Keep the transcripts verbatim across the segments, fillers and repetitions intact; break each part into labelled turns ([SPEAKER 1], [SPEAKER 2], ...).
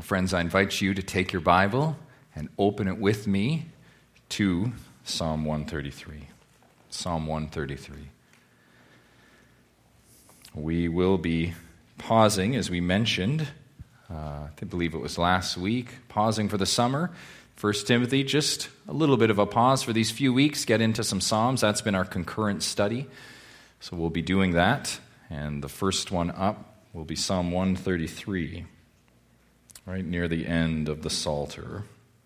[SPEAKER 1] Well, friends, I invite you to take your Bible and open it with me to Psalm one thirty-three. Psalm one thirty-three. We will be pausing, as we mentioned, uh, I believe it was last week, pausing for the summer. First Timothy, just a little bit of a pause for these few weeks, get into some Psalms. That's been our concurrent study. So we'll be doing that. And the first one up will be Psalm one thirty-three, right near the end of the Psalter.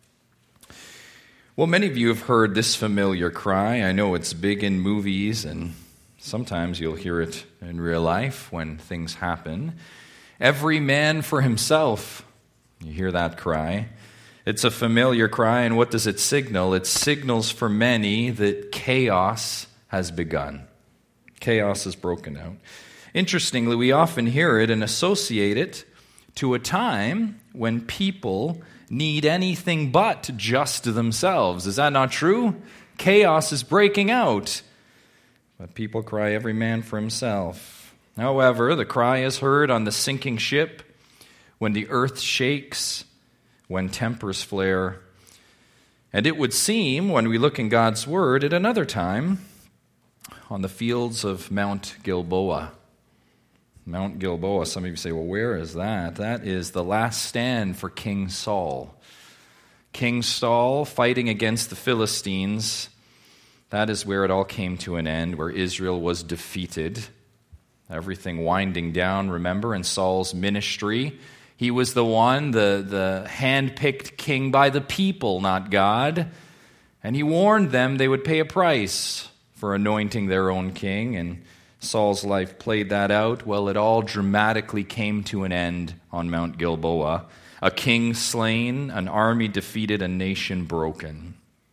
[SPEAKER 1] Well, many of you have heard this familiar cry. I know it's big in movies, and sometimes you'll hear it in real life when things happen. Every man for himself. You hear that cry. It's a familiar cry, and what does it signal? It signals for many that chaos has begun. Chaos has broken out. Interestingly, we often hear it and associate it to a time when people need anything but just themselves. Is that not true? Chaos is breaking out. But people cry, every man for himself. However, the cry is heard on the sinking ship, when the earth shakes, when tempers flare. And it would seem, when we look in God's Word, at another time, on the fields of Mount Gilboa. Mount Gilboa, some of you say, well, where is that? That is the last stand for King Saul. King Saul fighting against the Philistines. That is where it all came to an end, where Israel was defeated. Everything winding down, remember, in Saul's ministry. He was the one, the, the hand-picked king by the people, not God. And he warned them they would pay a price for anointing their own king, and Saul's life played that out. Well, it all dramatically came to an end on Mount Gilboa. A king slain, an army defeated, a nation broken.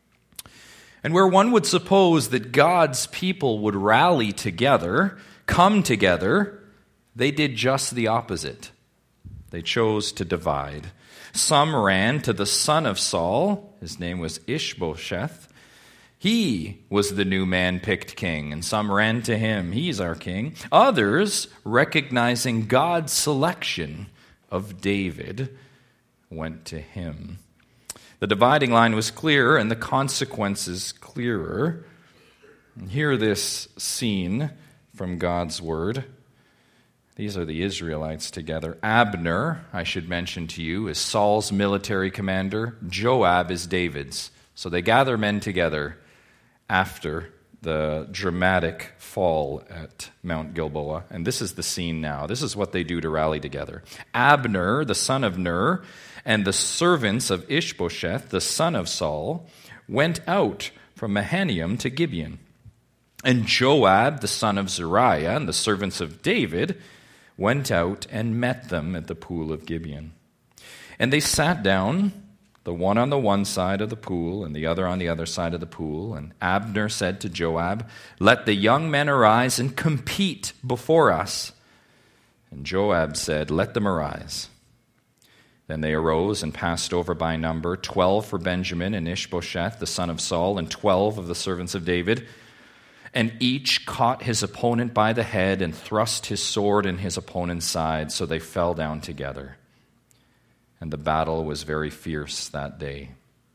[SPEAKER 1] And where one would suppose that God's people would rally together, come together, they did just the opposite. They chose to divide. Some ran to the son of Saul. His name was Ishbosheth. He was the new man-picked king, and some ran to him. He's our king. Others, recognizing God's selection of David, went to him. The dividing line was clear, and the consequences clearer. And hear this scene from God's Word. These are the Israelites together. Abner, I should mention to you, is Saul's military commander. Joab is David's. So they gather men together after the dramatic fall at Mount Gilboa. And this is the scene now. This is what they do to rally together. Abner, the son of Ner, and the servants of Ishbosheth, the son of Saul, went out from Mahanaim to Gibeon. And Joab, the son of Zeruiah, and the servants of David, went out and met them at the pool of Gibeon. And they sat down, the one on the one side of the pool and the other on the other side of the pool. And Abner said to Joab, "Let the young men arise and compete before us." And Joab said, "Let them arise." Then they arose and passed over by number, twelve for Benjamin and Ishbosheth, the son of Saul, and twelve of the servants of David. And each caught his opponent by the head and thrust his sword in his opponent's side, so they fell down together. And the battle was very fierce that day.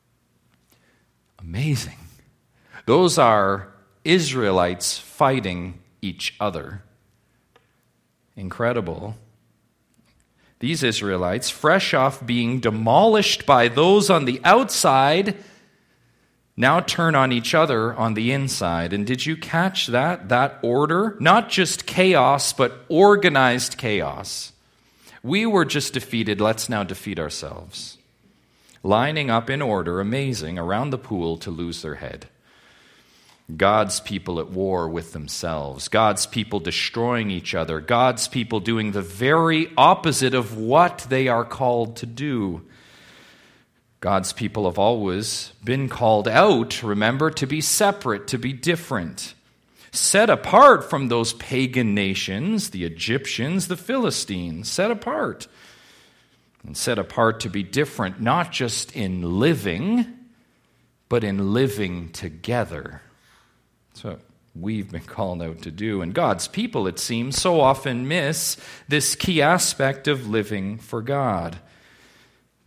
[SPEAKER 1] Amazing. Those are Israelites fighting each other. Incredible. These Israelites, fresh off being demolished by those on the outside, now turn on each other on the inside. And did you catch that? That order? Not just chaos, but organized chaos. We were just defeated. Let's now defeat ourselves. Lining up in order, amazing, around the pool to lose their head. God's people at war with themselves. God's people destroying each other. God's people doing the very opposite of what they are called to do. God's people have always been called out, remember, to be separate, to be different. Set apart from those pagan nations, the Egyptians, the Philistines, set apart. And set apart to be different, not just in living, but in living together. That's what we've been called out to do. And God's people, it seems, so often miss this key aspect of living for God.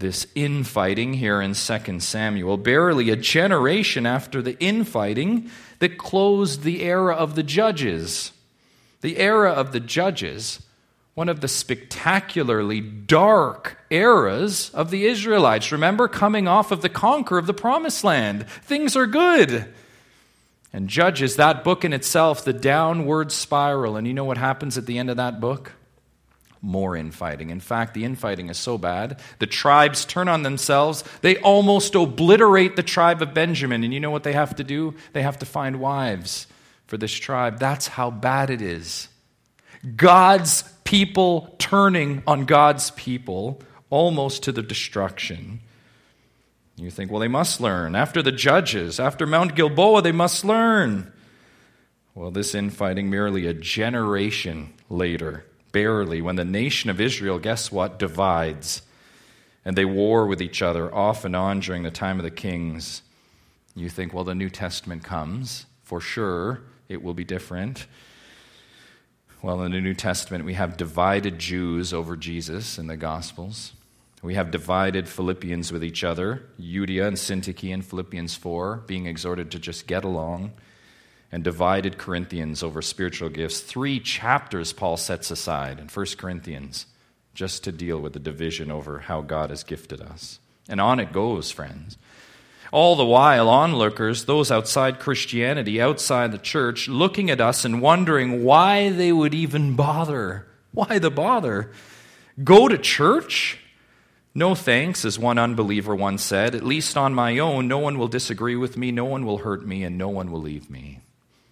[SPEAKER 1] this infighting here in Second Samuel, barely a generation after the infighting that closed the era of the judges. The era of the judges, one of the spectacularly dark eras of the Israelites. Remember, coming off of the conquer of the Promised Land. Things are good. And Judges, that book in itself, the downward spiral. And you know what happens at the end of that book? More infighting. In fact, the infighting is so bad, the tribes turn on themselves. They almost obliterate the tribe of Benjamin. And you know what they have to do? They have to find wives for this tribe. That's how bad it is. God's people turning on God's people, almost to the destruction. You think, well, they must learn. After the Judges, after Mount Gilboa, they must learn. Well, this infighting merely a generation later, barely, when the nation of Israel, guess what, divides. And they war with each other off and on during the time of the kings. You think, well, the New Testament comes. For sure, it will be different. Well, in the New Testament, we have divided Jews over Jesus in the Gospels. We have divided Philippians with each other, Euodia and Syntyche in Philippians four, being exhorted to just get along, and divided Corinthians over spiritual gifts. Three chapters Paul sets aside in First Corinthians just to deal with the division over how God has gifted us. And on it goes, friends. All the while, onlookers, those outside Christianity, outside the church, looking at us and wondering why they would even bother. Why the bother? Go to church? No thanks, as one unbeliever once said. At least on my own, no one will disagree with me, no one will hurt me, and no one will leave me.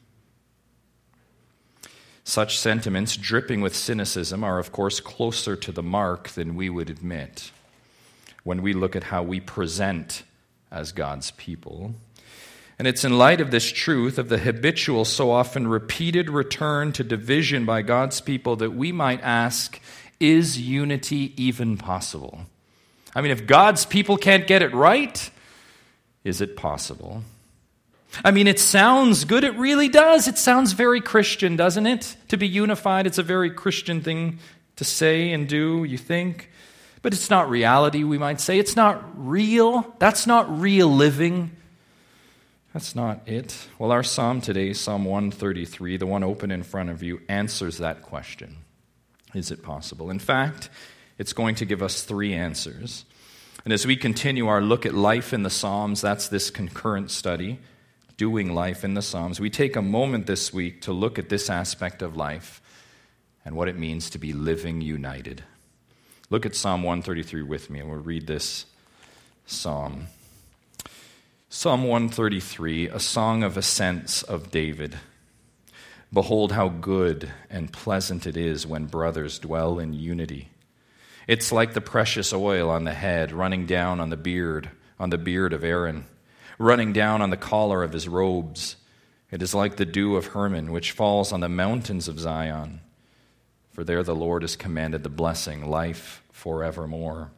[SPEAKER 1] Such sentiments, dripping with cynicism, are of course closer to the mark than we would admit when we look at how we present as God's people. And it's in light of this truth, of the habitual, so often repeated return to division by God's people, that we might ask, is unity even possible? I mean, if God's people can't get it right, is it possible? I mean, it sounds good. It really does. It sounds very Christian, doesn't it? To be unified, it's a very Christian thing to say and do, you think. But it's not reality, we might say. It's not real. That's not real living. That's not it. Well, our psalm today, Psalm one thirty-three, the one open in front of you, answers that question. Is it possible? In fact, it's going to give us three answers. And as we continue our look at life in the Psalms, that's this concurrent study, doing life in the Psalms, we take a moment this week to look at this aspect of life and what it means to be living united. Look at Psalm one thirty-three with me, and we'll read this psalm. Psalm one thirty-three, a song of ascents of David. Behold how good and pleasant it is when brothers dwell in unity. It's like the precious oil on the head, running down on the beard, on the beard of Aaron, running down on the collar of his robes. It is like the dew of Hermon, which falls on the mountains of Zion. For there the Lord has commanded the blessing, life forevermore.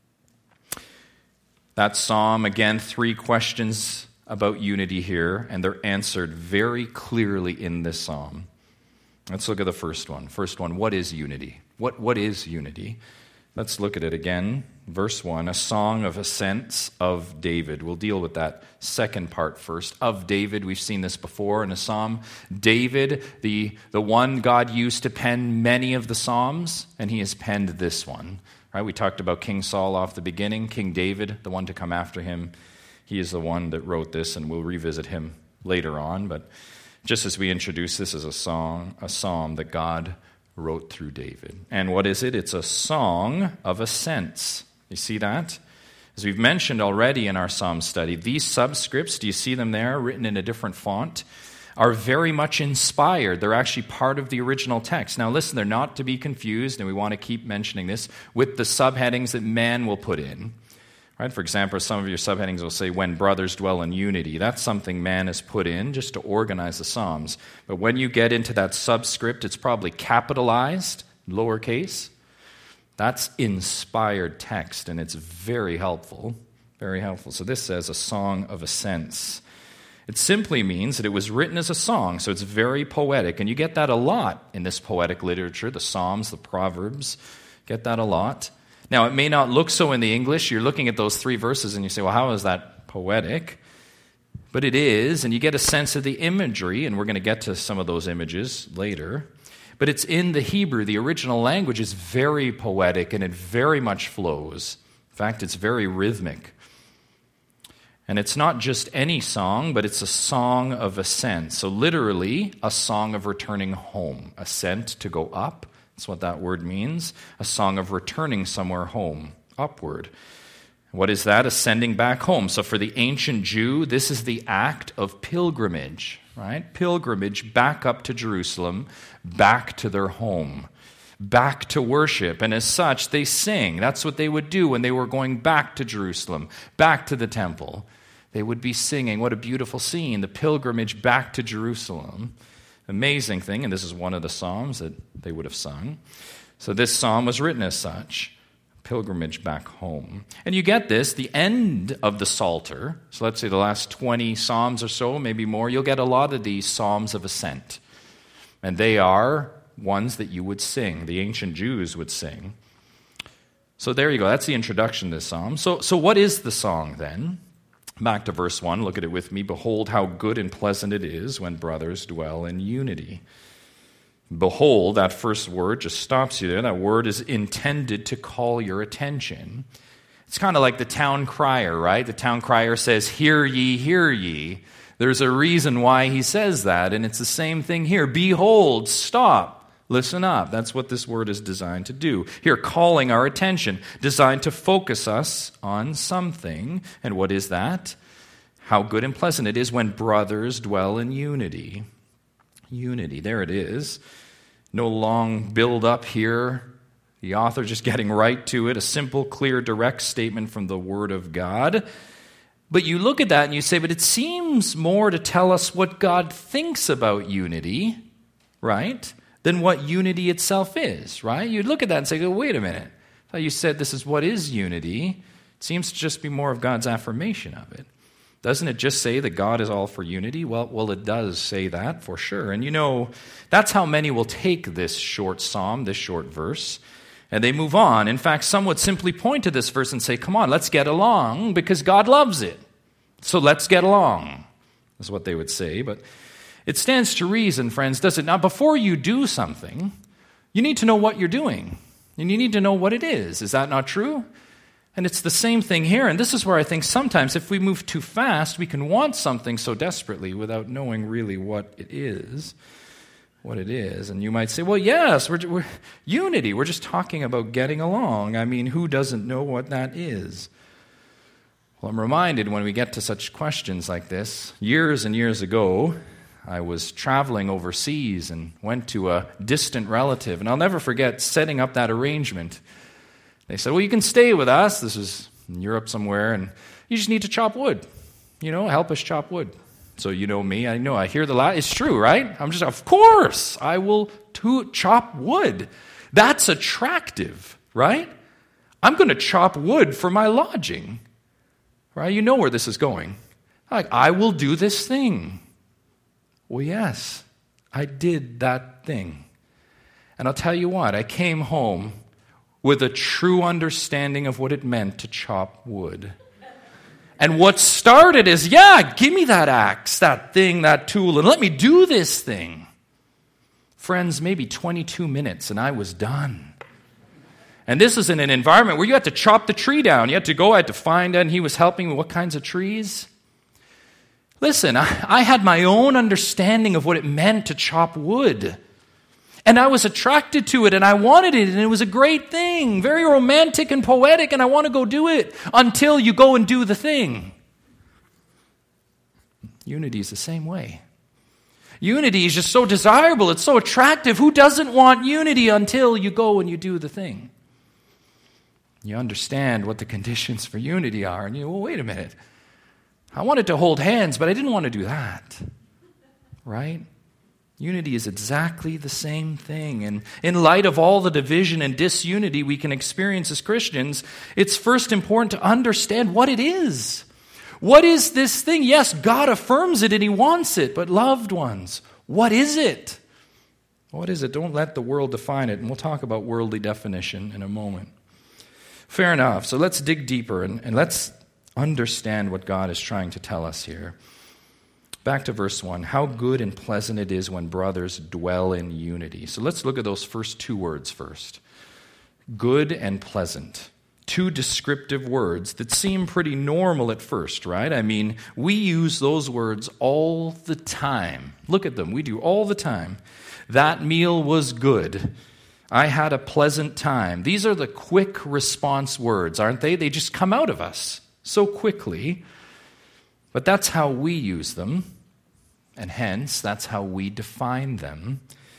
[SPEAKER 1] That psalm, again, three questions about unity here, and they're answered very clearly in this psalm. Let's look at the first one. First one, what is unity? What, what is unity? Let's look at it again. Verse one, a song of ascents of David. We'll deal with that second part first. Of David, we've seen this before in a psalm. David, the, the one God used to pen many of the psalms, and he has penned this one. Right? We talked about King Saul off the beginning. King David, the one to come after him, he is the one that wrote this, and we'll revisit him later on. But just as we introduce this as a song, a psalm that God wrote through David. And what is it? It's a song of ascents. You see that? As we've mentioned already in our psalm study, these subscripts, do you see them there, written in a different font, are very much inspired. They're actually part of the original text. Now listen, they're not to be confused, and we want to keep mentioning this, with the subheadings that man will put in. Right? For example, some of your subheadings will say, when brothers dwell in unity. That's something man has put in just to organize the Psalms. But when you get into that subscript, it's probably capitalized, lowercase. That's inspired text, and it's very helpful. Very helpful. So this says a song of ascents. It simply means that it was written as a song, so it's very poetic. And you get that a lot in this poetic literature, the Psalms, the Proverbs. Get that a lot. Now, it may not look so in the English. You're looking at those three verses and you say, well, how is that poetic? But it is, and you get a sense of the imagery, and we're going to get to some of those images later. But it's in the Hebrew. The original language is very poetic, and it very much flows. In fact, it's very rhythmic. And it's not just any song, but it's a song of ascent. So literally, a song of returning home. Ascent, to go up. That's what that word means. A song of returning somewhere home, upward. What is that? Ascending back home. So for the ancient Jew, this is the act of pilgrimage, right? Pilgrimage back up to Jerusalem, back to their home, back to worship. And as such, they sing. That's what they would do when they were going back to Jerusalem, back to the temple. They would be singing. What a beautiful scene, the pilgrimage back to Jerusalem. Amazing thing, and this is one of the psalms that they would have sung. So this psalm was written as such, pilgrimage back home. And you get this, the end of the Psalter, so let's say the last twenty psalms or so, maybe more, you'll get a lot of these psalms of ascent. And they are ones that you would sing, the ancient Jews would sing. So there you go, that's the introduction to this psalm. So, so what is the song then? Back to verse one, look at it with me. Behold how good and pleasant it is when brothers dwell in unity. Behold, that first word just stops you there. That word is intended to call your attention. It's kind of like the town crier, right? The town crier says, hear ye, hear ye. There's a reason why he says that, and it's the same thing here. Behold, stop, listen up. That's what this word is designed to do. Here, calling our attention, designed to focus us on something. And what is that? How good and pleasant it is when brothers dwell in unity. Unity, there it is. No long build up here. The author just getting right to it. A simple, clear, direct statement from the Word of God. But you look at that and you say, but it seems more to tell us what God thinks about unity, right, than what unity itself is, right? You look at that and say, oh, wait a minute. I thought you said this is what is unity. It seems to just be more of God's affirmation of it. Doesn't it just say that God is all for unity? Well, well, it does say that for sure. And you know, that's how many will take this short psalm, this short verse, and they move on. In fact, some would simply point to this verse and say, come on, let's get along because God loves it. So let's get along, is what they would say. But it stands to reason, friends, does it not? Before you do something, you need to know what you're doing, and you need to know what it is. Is that not true? And it's the same thing here, and this is where I think sometimes if we move too fast, we can want something so desperately without knowing really what it is, what it is. And you might say, well, yes, we're, we're unity. We're just talking about getting along. I mean, who doesn't know what that is? Well, I'm reminded when we get to such questions like this, years and years ago, I was traveling overseas and went to a distant relative, and I'll never forget setting up that arrangement. They said, well, you can stay with us. This is in Europe somewhere, and you just need to chop wood. You know, help us chop wood. So you know me. I know. I hear the lot. It's true, right? I'm just, of course, I will to chop wood. That's attractive, right? I'm going to chop wood for my lodging, right? You know where this is going. Like, I will do this thing. Well, yes, I did that thing. And I'll tell you what, I came home with a true understanding of what it meant to chop wood. And what started is, yeah, give me that axe, that thing, that tool, and let me do this thing. Friends, maybe twenty-two minutes, and I was done. And this is in an environment where you had to chop the tree down. You had to go, I had to find, and he was helping me. What kinds of trees? Listen, I, I had my own understanding of what it meant to chop wood. And I was attracted to it, and I wanted it, and it was a great thing, very romantic and poetic, and I want to go do it until you go and do the thing. Unity is the same way. Unity is just so desirable, it's so attractive. Who doesn't want unity until you go and you do the thing? You understand what the conditions for unity are, and you, well, wait a minute. I wanted to hold hands, but I didn't want to do that, right? Unity is exactly the same thing. And in light of all the division and disunity we can experience as Christians, it's first important to understand what it is. What is this thing? Yes, God affirms it and He wants it, but loved ones, what is it? What is it? Don't let the world define it, and we'll talk about worldly definition in a moment. Fair enough. So let's dig deeper and, and let's understand what God is trying to tell us here. Back to verse one. How good and pleasant it is when brothers dwell in unity. So let's look at those first two words first. Good and pleasant. Two descriptive words that seem pretty normal at first, right? I mean, we use those words all the time. Look at them. We do all the time. That meal was good. I had a pleasant time. These are the quick response words, aren't they? They just come out of us so quickly. But that's how we use them, and hence, that's how we define them.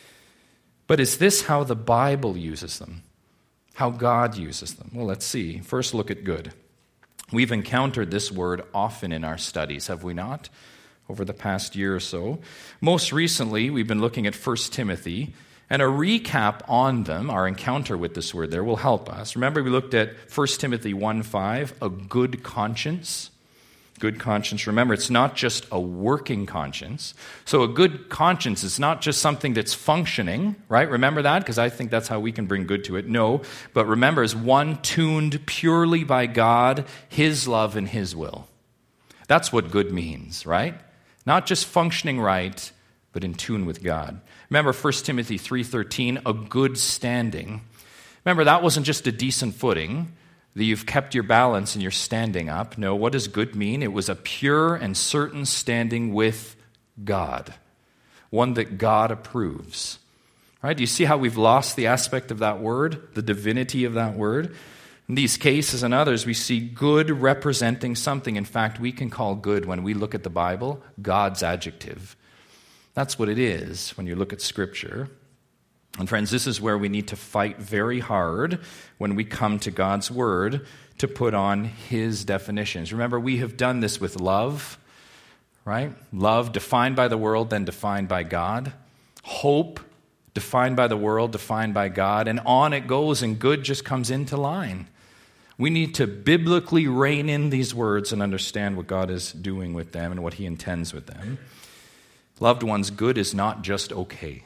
[SPEAKER 1] But is this how the Bible uses them? How God uses them? Well, let's see. First, look at good. We've encountered this word often in our studies, have we not? Over the past year or so. Most recently, we've been looking at First Timothy, and a recap on them, our encounter with this word there, will help us. Remember, we looked at First Timothy one five, a good conscience. Good conscience. Remember, it's not just a working conscience. So a good conscience is not just something that's functioning, right? Remember that? Because I think that's how we can bring good to it. No, but remember, it's one tuned purely by God, His love, and His will. That's what good means, right? Not just functioning right, but in tune with God. Remember First Timothy three thirteen, a good standing. Remember, that wasn't just a decent footing, that you've kept your balance and you're standing up. No, what does good mean? It was a pure and certain standing with God, one that God approves. Right? Do you see how we've lost the aspect of that word, the divinity of that word? In these cases and others, we see good representing something. In fact, we can call good, when we look at the Bible, God's adjective. That's what it is when you look at Scripture. And friends, this is where we need to fight very hard when we come to God's Word to put on His definitions. Remember, we have done this with love, right? Love defined by the world, then defined by God. Hope defined by the world, defined by God. And on it goes, and good just comes into line. We need to biblically rein in these words and understand what God is doing with them and what He intends with them. Loved ones, good is not just okay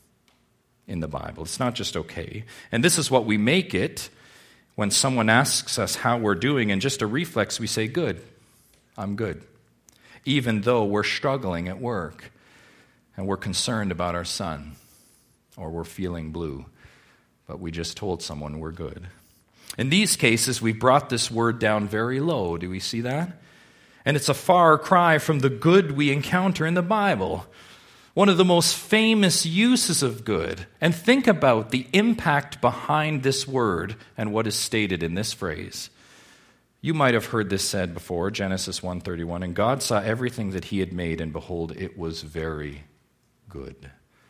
[SPEAKER 1] in the Bible. It's not just okay. And this is what we make it when someone asks us how we're doing, and just a reflex, we say, good. I'm good. Even though we're struggling at work and we're concerned about our son, or we're feeling blue, but we just told someone we're good. In these cases, we've brought this word down very low. Do we see that? And it's a far cry from the good we encounter in the Bible. One of the most famous uses of good. And think about the impact behind this word and what is stated in this phrase. You might have heard this said before, Genesis one thirty-one, and God saw everything that He had made, and behold, it was very good.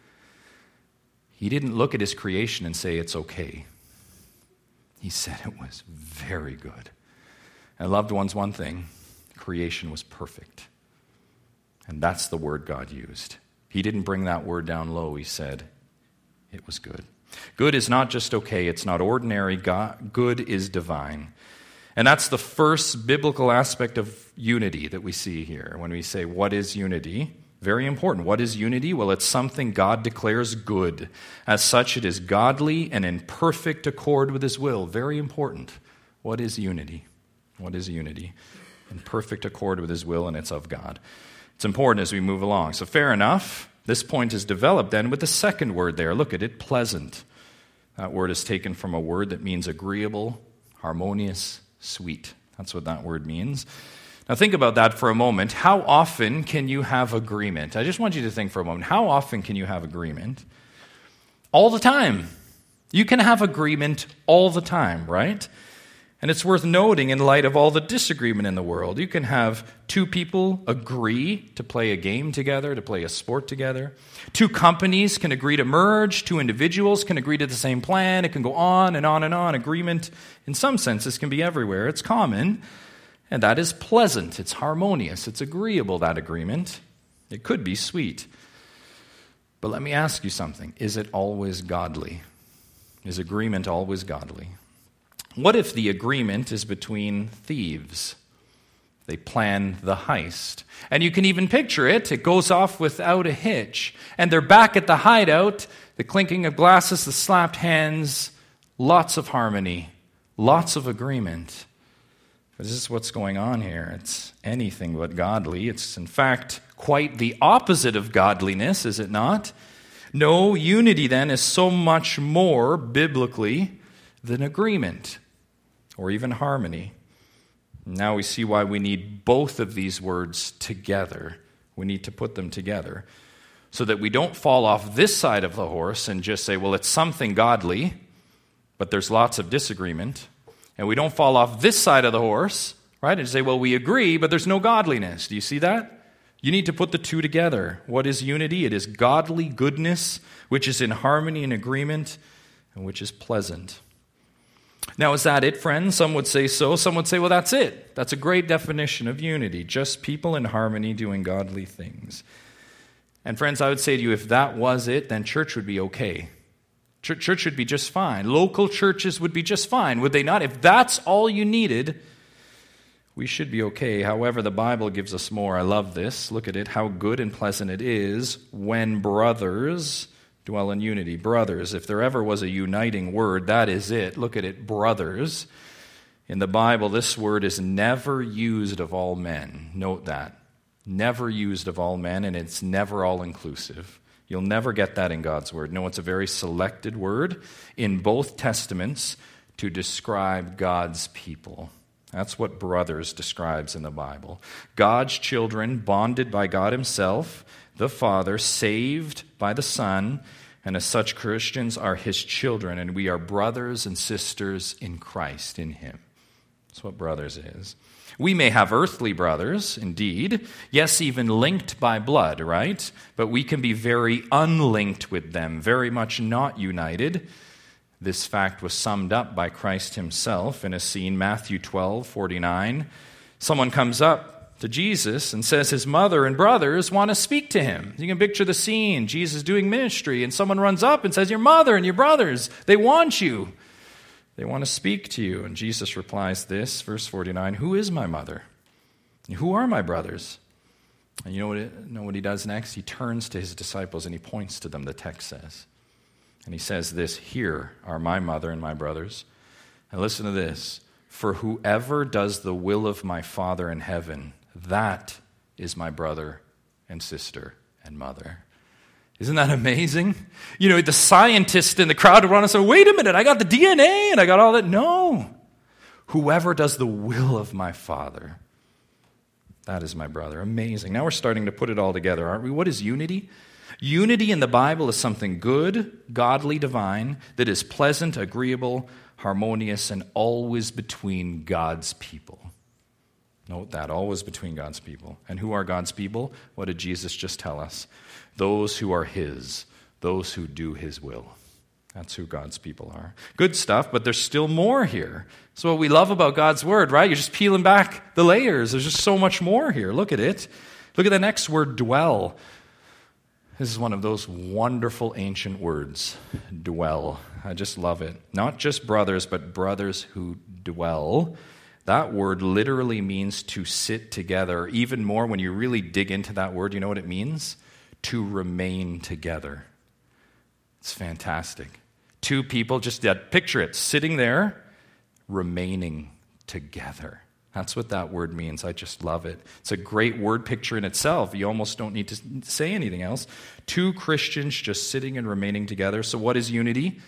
[SPEAKER 1] He didn't look at His creation and say it's okay. He said it was very good. And loved ones, one thing, creation was perfect. And that's the word God used. He didn't bring that word down low. He said it was good. Good is not just okay. It's not ordinary. God, good is divine. And that's the first biblical aspect of unity that we see here. When we say, what is unity? Very important. What is unity? Well, it's something God declares good. As such, it is godly and in perfect accord with His will. Very important. What is unity? What is unity? In perfect accord with His will, and it's of God. It's important as we move along. So fair enough. This point is developed then with the second word there. Look at it, pleasant. That word is taken from a word that means agreeable, harmonious, sweet. That's what that word means. Now think about that for a moment. How often can you have agreement? I just want you to think for a moment. How often can you have agreement? All the time. You can have agreement all the time, right? And it's worth noting in light of all the disagreement in the world. You can have two people agree to play a game together, to play a sport together. Two companies can agree to merge. Two individuals can agree to the same plan. It can go on and on and on. Agreement, in some senses, can be everywhere. It's common, and that is pleasant. It's harmonious. It's agreeable, that agreement. It could be sweet. But let me ask you something. Is it always godly? Is agreement always godly? What if the agreement is between thieves? They plan the heist. And you can even picture it. It goes off without a hitch. And they're back at the hideout, the clinking of glasses, the slapped hands, lots of harmony, lots of agreement. This is what's going on here. It's anything but godly. It's, in fact, quite the opposite of godliness, is it not? No, unity then is so much more biblically than agreement or even harmony. Now we see why we need both of these words together. We need to put them together so that we don't fall off this side of the horse and just say, well, it's something godly, but there's lots of disagreement. And we don't fall off this side of the horse, right, and say, well, we agree, but there's no godliness. Do you see that? You need to put the two together. What is unity? It is godly goodness, which is in harmony and agreement, and which is pleasant. Now, is that it, friends? Some would say so. Some would say, well, that's it. That's a great definition of unity, just people in harmony doing godly things. And friends, I would say to you, if that was it, then church would be okay. Church would be just fine. Local churches would be just fine, would they not? If that's all you needed, we should be okay. However, the Bible gives us more. I love this. Look at it, how good and pleasant it is when brothers dwell in unity. Brothers, if there ever was a uniting word, that is it. Look at it, brothers. In the Bible, this word is never used of all men. Note that. Never used of all men, and it's never all-inclusive. You'll never get that in God's word. No, it's a very selected word in both testaments to describe God's people. That's what brothers describes in the Bible. God's children, bonded by God himself, the Father, saved by the Son, and as such Christians are his children, and we are brothers and sisters in Christ, in him. That's what brothers is. We may have earthly brothers, indeed. Yes, even linked by blood, right? But we can be very unlinked with them, very much not united. This fact was summed up by Christ himself in a scene, Matthew twelve forty-nine. Someone comes up to Jesus and says his mother and brothers want to speak to him. You can picture the scene, Jesus doing ministry, and someone runs up and says, your mother and your brothers, they want you. They want to speak to you. And Jesus replies this, verse forty-nine, who is my mother? And who are my brothers? And you know what, it, know what he does next? He turns to his disciples and he points to them, the text says. And he says this, here are my mother and my brothers. And listen to this, for whoever does the will of my Father in heaven, that is my brother and sister and mother. Isn't that amazing? You know, the scientist in the crowd would want to say, wait a minute, I got the D N A and I got all that. No. Whoever does the will of my Father, that is my brother. Amazing. Now we're starting to put it all together, aren't we? What is unity? Unity in the Bible is something good, godly, divine, that is pleasant, agreeable, harmonious, and always between God's people. Note that, always between God's people. And who are God's people? What did Jesus just tell us? Those who are his, those who do his will. That's who God's people are. Good stuff, but there's still more here. That's what we love about God's word, right? You're just peeling back the layers. There's just so much more here. Look at it. Look at the next word, dwell. This is one of those wonderful ancient words, dwell. I just love it. Not just brothers, but brothers who dwell. That word literally means to sit together. Even more, when you really dig into that word, you know what it means? To remain together. It's fantastic. Two people, just picture it, sitting there, remaining together. That's what that word means. I just love it. It's a great word picture in itself. You almost don't need to say anything else. Two Christians just sitting and remaining together. So what is unity?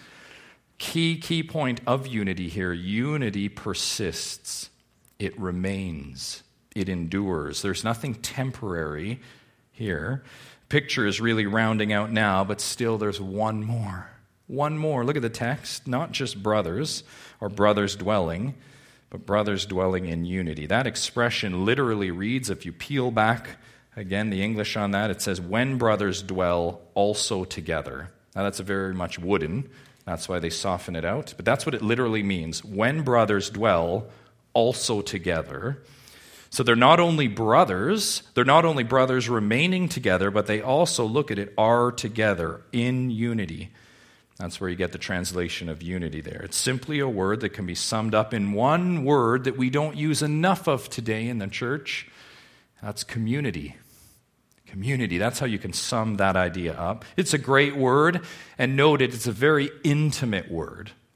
[SPEAKER 1] Key, key point of unity here. Unity persists. It remains. It endures. There's nothing temporary here. Picture is really rounding out now, but still there's one more. One more. Look at the text. Not just brothers or brothers dwelling, but brothers dwelling in unity. That expression literally reads, if you peel back again the English on that, it says, when brothers dwell also together. Now that's a very much wooden. That's why they soften it out. But that's what it literally means. When brothers dwell also together. So they're not only brothers, they're not only brothers remaining together, but they also, look at it, are together in unity. That's where you get the translation of unity there. It's simply a word that can be summed up in one word that we don't use enough of today in the church. That's community. Community, that's how you can sum that idea up. It's a great word, and note it, it's a very intimate word.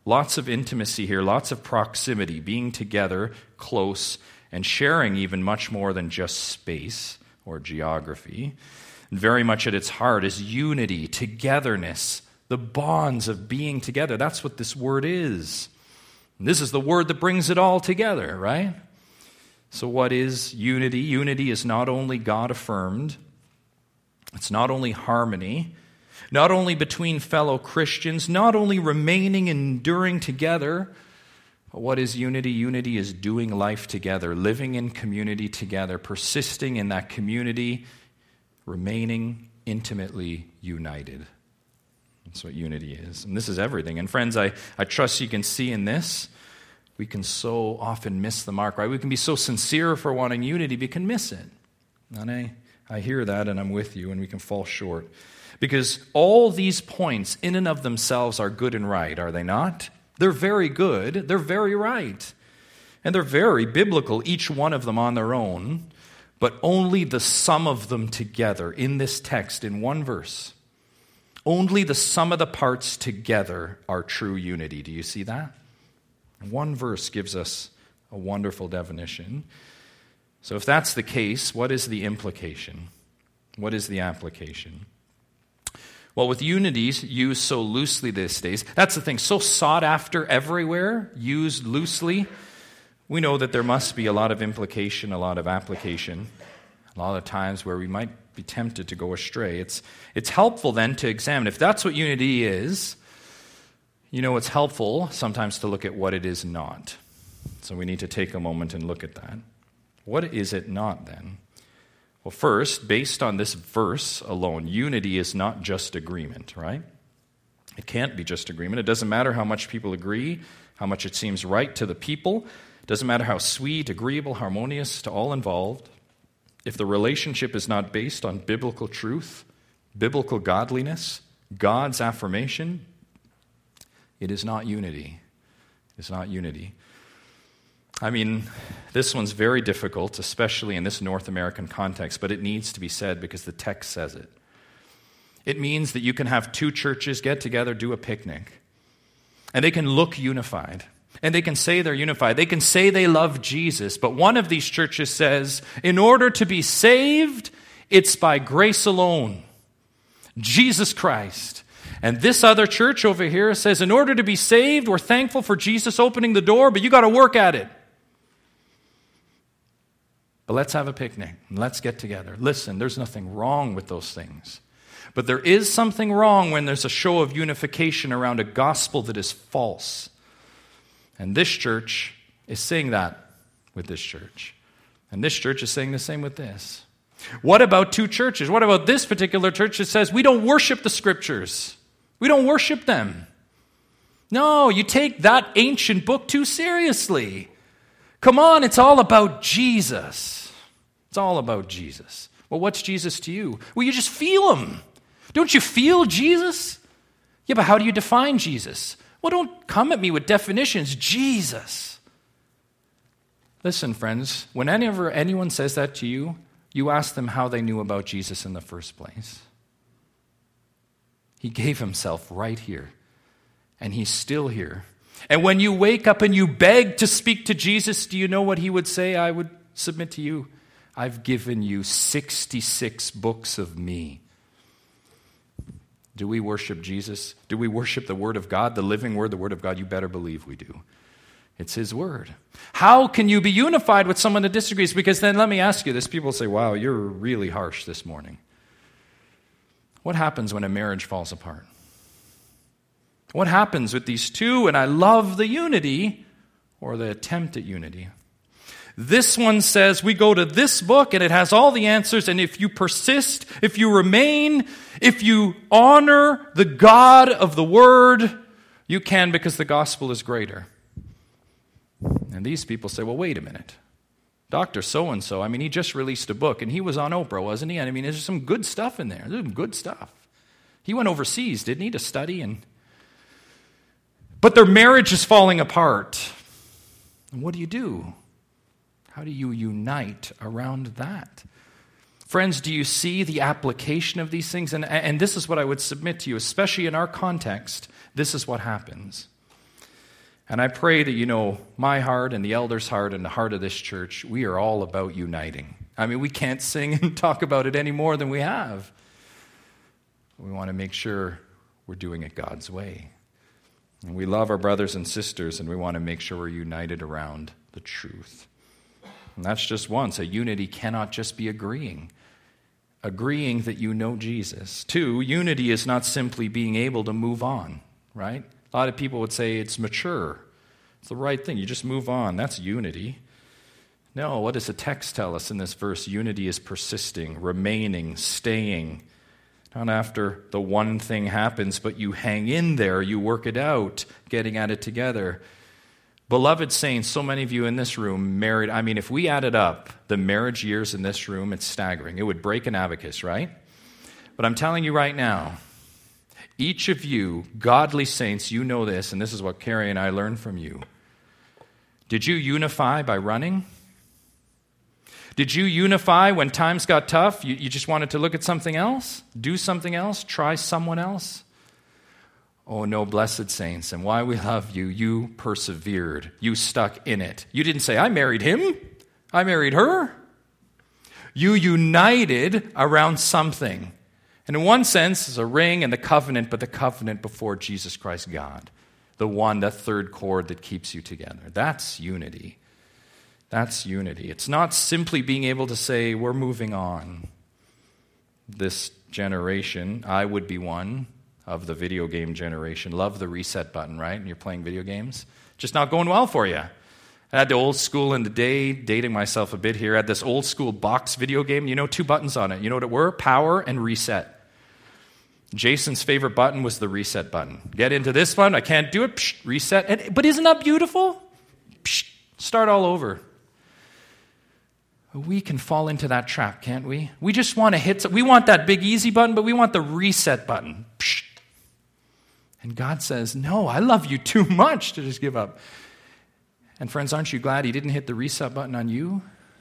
[SPEAKER 1] Lots of intimacy here, lots of proximity, being together, close, and sharing even much more than just space or geography. And very much at its heart is unity, togetherness, the bonds of being together. That's what this word is. And this is the word that brings it all together, right? So what is unity? Unity is not only God-affirmed, it's not only harmony, not only between fellow Christians, not only remaining and enduring together, but what is unity? Unity is doing life together, living in community together, persisting in that community, remaining intimately united. That's what unity is. And this is everything. And friends, I, I trust you can see in this, we can so often miss the mark, right? We can be so sincere for wanting unity, but we can miss it. And I, I hear that, and I'm with you, and we can fall short. Because all these points in and of themselves are good and right, are they not? They're very good, they're very right, and they're very biblical, each one of them on their own, but only the sum of them together in this text, in one verse, only the sum of the parts together are true unity. Do you see that? One verse gives us a wonderful definition. So if that's the case, what is the implication? What is the application? Well, with unities used so loosely these days, that's the thing, so sought after everywhere, used loosely, we know that there must be a lot of implication, a lot of application, a lot of times where we might be tempted to go astray. It's, it's helpful then to examine, if that's what unity is, you know, it's helpful sometimes to look at what it is not. So we need to take a moment and look at that. What is it not then? Well, first, based on this verse alone, unity is not just agreement, right? It can't be just agreement. It doesn't matter how much people agree, how much it seems right to the people. It doesn't matter how sweet, agreeable, harmonious to all involved. If the relationship is not based on biblical truth, biblical godliness, God's affirmation, it is not unity. It's not unity. I mean, this one's very difficult, especially in this North American context, but it needs to be said because the text says it. It means that you can have two churches get together, do a picnic, and they can look unified, and they can say they're unified. They can say they love Jesus, but one of these churches says, in order to be saved, it's by grace alone, Jesus Christ. And this other church over here says, in order to be saved, we're thankful for Jesus opening the door, but you got to work at it. But let's have a picnic, and let's get together. Listen, there's nothing wrong with those things. But there is something wrong when there's a show of unification around a gospel that is false. And this church is saying that with this church. And this church is saying the same with this. What about two churches? What about this particular church that says we don't worship the scriptures? We don't worship them. No, you take that ancient book too seriously. Come on, it's all about Jesus. It's all about Jesus. Well, what's Jesus to you? Well, you just feel him. Don't you feel Jesus? Yeah, but how do you define Jesus? Well, don't come at me with definitions. Jesus. Listen, friends, whenever anyone says that to you, you ask them how they knew about Jesus in the first place. He gave himself right here, and he's still here. And when you wake up and you beg to speak to Jesus, do you know what he would say? I would submit to you, I've given you sixty-six books of me. Do we worship Jesus? Do we worship the Word of God, the living Word, the Word of God? You better believe we do. It's his Word. How can you be unified with someone that disagrees? Because then let me ask you this. People say, wow, you're really harsh this morning. What happens when a marriage falls apart? What happens with these two? And I love the unity or the attempt at unity. This one says we go to this book and it has all the answers, and if you persist, if you remain, if you honor the God of the Word, you can because the gospel is greater. And these people say, well, wait a minute. Doctor so-and-so, I mean, he just released a book, and he was on Oprah, wasn't he? And I mean, there's some good stuff in there. There's some good stuff. He went overseas, didn't he, to study? And But their marriage is falling apart. And what do you do? How do you unite around that? Friends, do you see the application of these things? And, and this is what I would submit to you, especially in our context. This is what happens. And I pray that you know my heart and the elders' heart and the heart of this church, we are all about uniting. I mean, we can't sing and talk about it any more than we have. We want to make sure we're doing it God's way. And we love our brothers and sisters, and we want to make sure we're united around the truth. And that's just one. So unity cannot just be agreeing. Agreeing that you know Jesus. Two, unity is not simply being able to move on, right? A lot of people would say it's mature. It's the right thing. You just move on. That's unity. No, what does the text tell us in this verse? Unity is persisting, remaining, staying. Not after the one thing happens, but you hang in there, you work it out, getting at it together. Beloved saints, so many of you in this room married. I mean, if we added up the marriage years in this room, it's staggering. It would break an abacus, right? But I'm telling you right now, each of you, godly saints, you know this, and this is what Carrie and I learned from you. Did you unify by running? Did you unify when times got tough? You, you just wanted to look at something else? Do something else? Try someone else? Oh, no, blessed saints, and why we love you, you persevered. You stuck in it. You didn't say, I married him. I married her. You united around something. And in one sense, it's a ring and the covenant, but the covenant before Jesus Christ God. The one, that third cord that keeps you together. That's unity. That's unity. It's not simply being able to say, we're moving on. This generation, I would be one of the video game generation, love the reset button, right? And you're playing video games. Just not going well for you. I had the old school in the day, dating myself a bit here, I had this old school box video game, you know, two buttons on it. You know what it were? Power and reset. Jason's favorite button was the reset button. Get into this one, I can't do it, psh, reset. And, but isn't that beautiful? Psh, start all over. We can fall into that trap, can't we? We just want to hit, we want that big easy button, but we want the reset button. Psh. And God says, no, I love you too much to just give up. And friends, aren't you glad he didn't hit the reset button on you?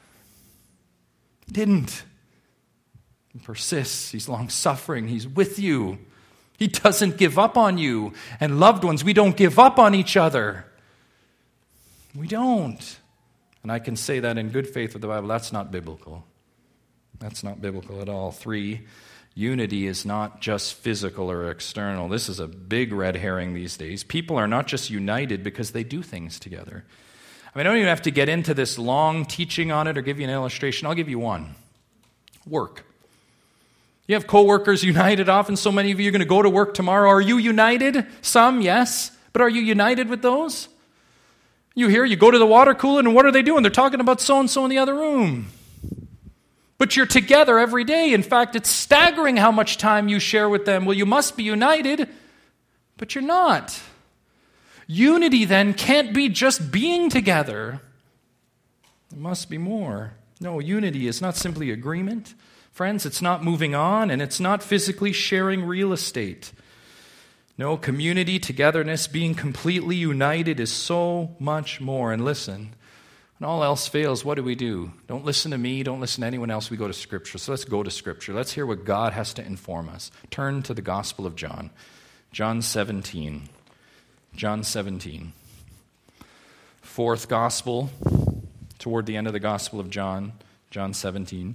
[SPEAKER 1] He didn't. He persists. He's long-suffering. He's with you. He doesn't give up on you. And loved ones, we don't give up on each other. We don't. And I can say that in good faith with the Bible. That's not biblical. That's not biblical at all. Three, unity is not just physical or external. This is a big red herring these days. People are not just united because they do things together. I mean, I don't even have to get into this long teaching on it or give you an illustration. I'll give you one. Work. You have coworkers united often. So many of you are going to go to work tomorrow. Are you united? Some, yes. But are you united with those? You hear, you go to the water cooler, and what are they doing? They're talking about so-and-so in the other room. But you're together every day. In fact, it's staggering how much time you share with them. Well, you must be united, but you're not. Unity, then, can't be just being together. It must be more. No, unity is not simply agreement. Friends, it's not moving on, and it's not physically sharing real estate. No, community, togetherness, being completely united is so much more. And listen, when all else fails, what do we do? Don't listen to me, don't listen to anyone else. We go to Scripture. So let's go to Scripture. Let's hear what God has to inform us. Turn to the Gospel of John. John seventeen. John seventeen. Fourth Gospel, toward the end of the Gospel of John, John seventeen.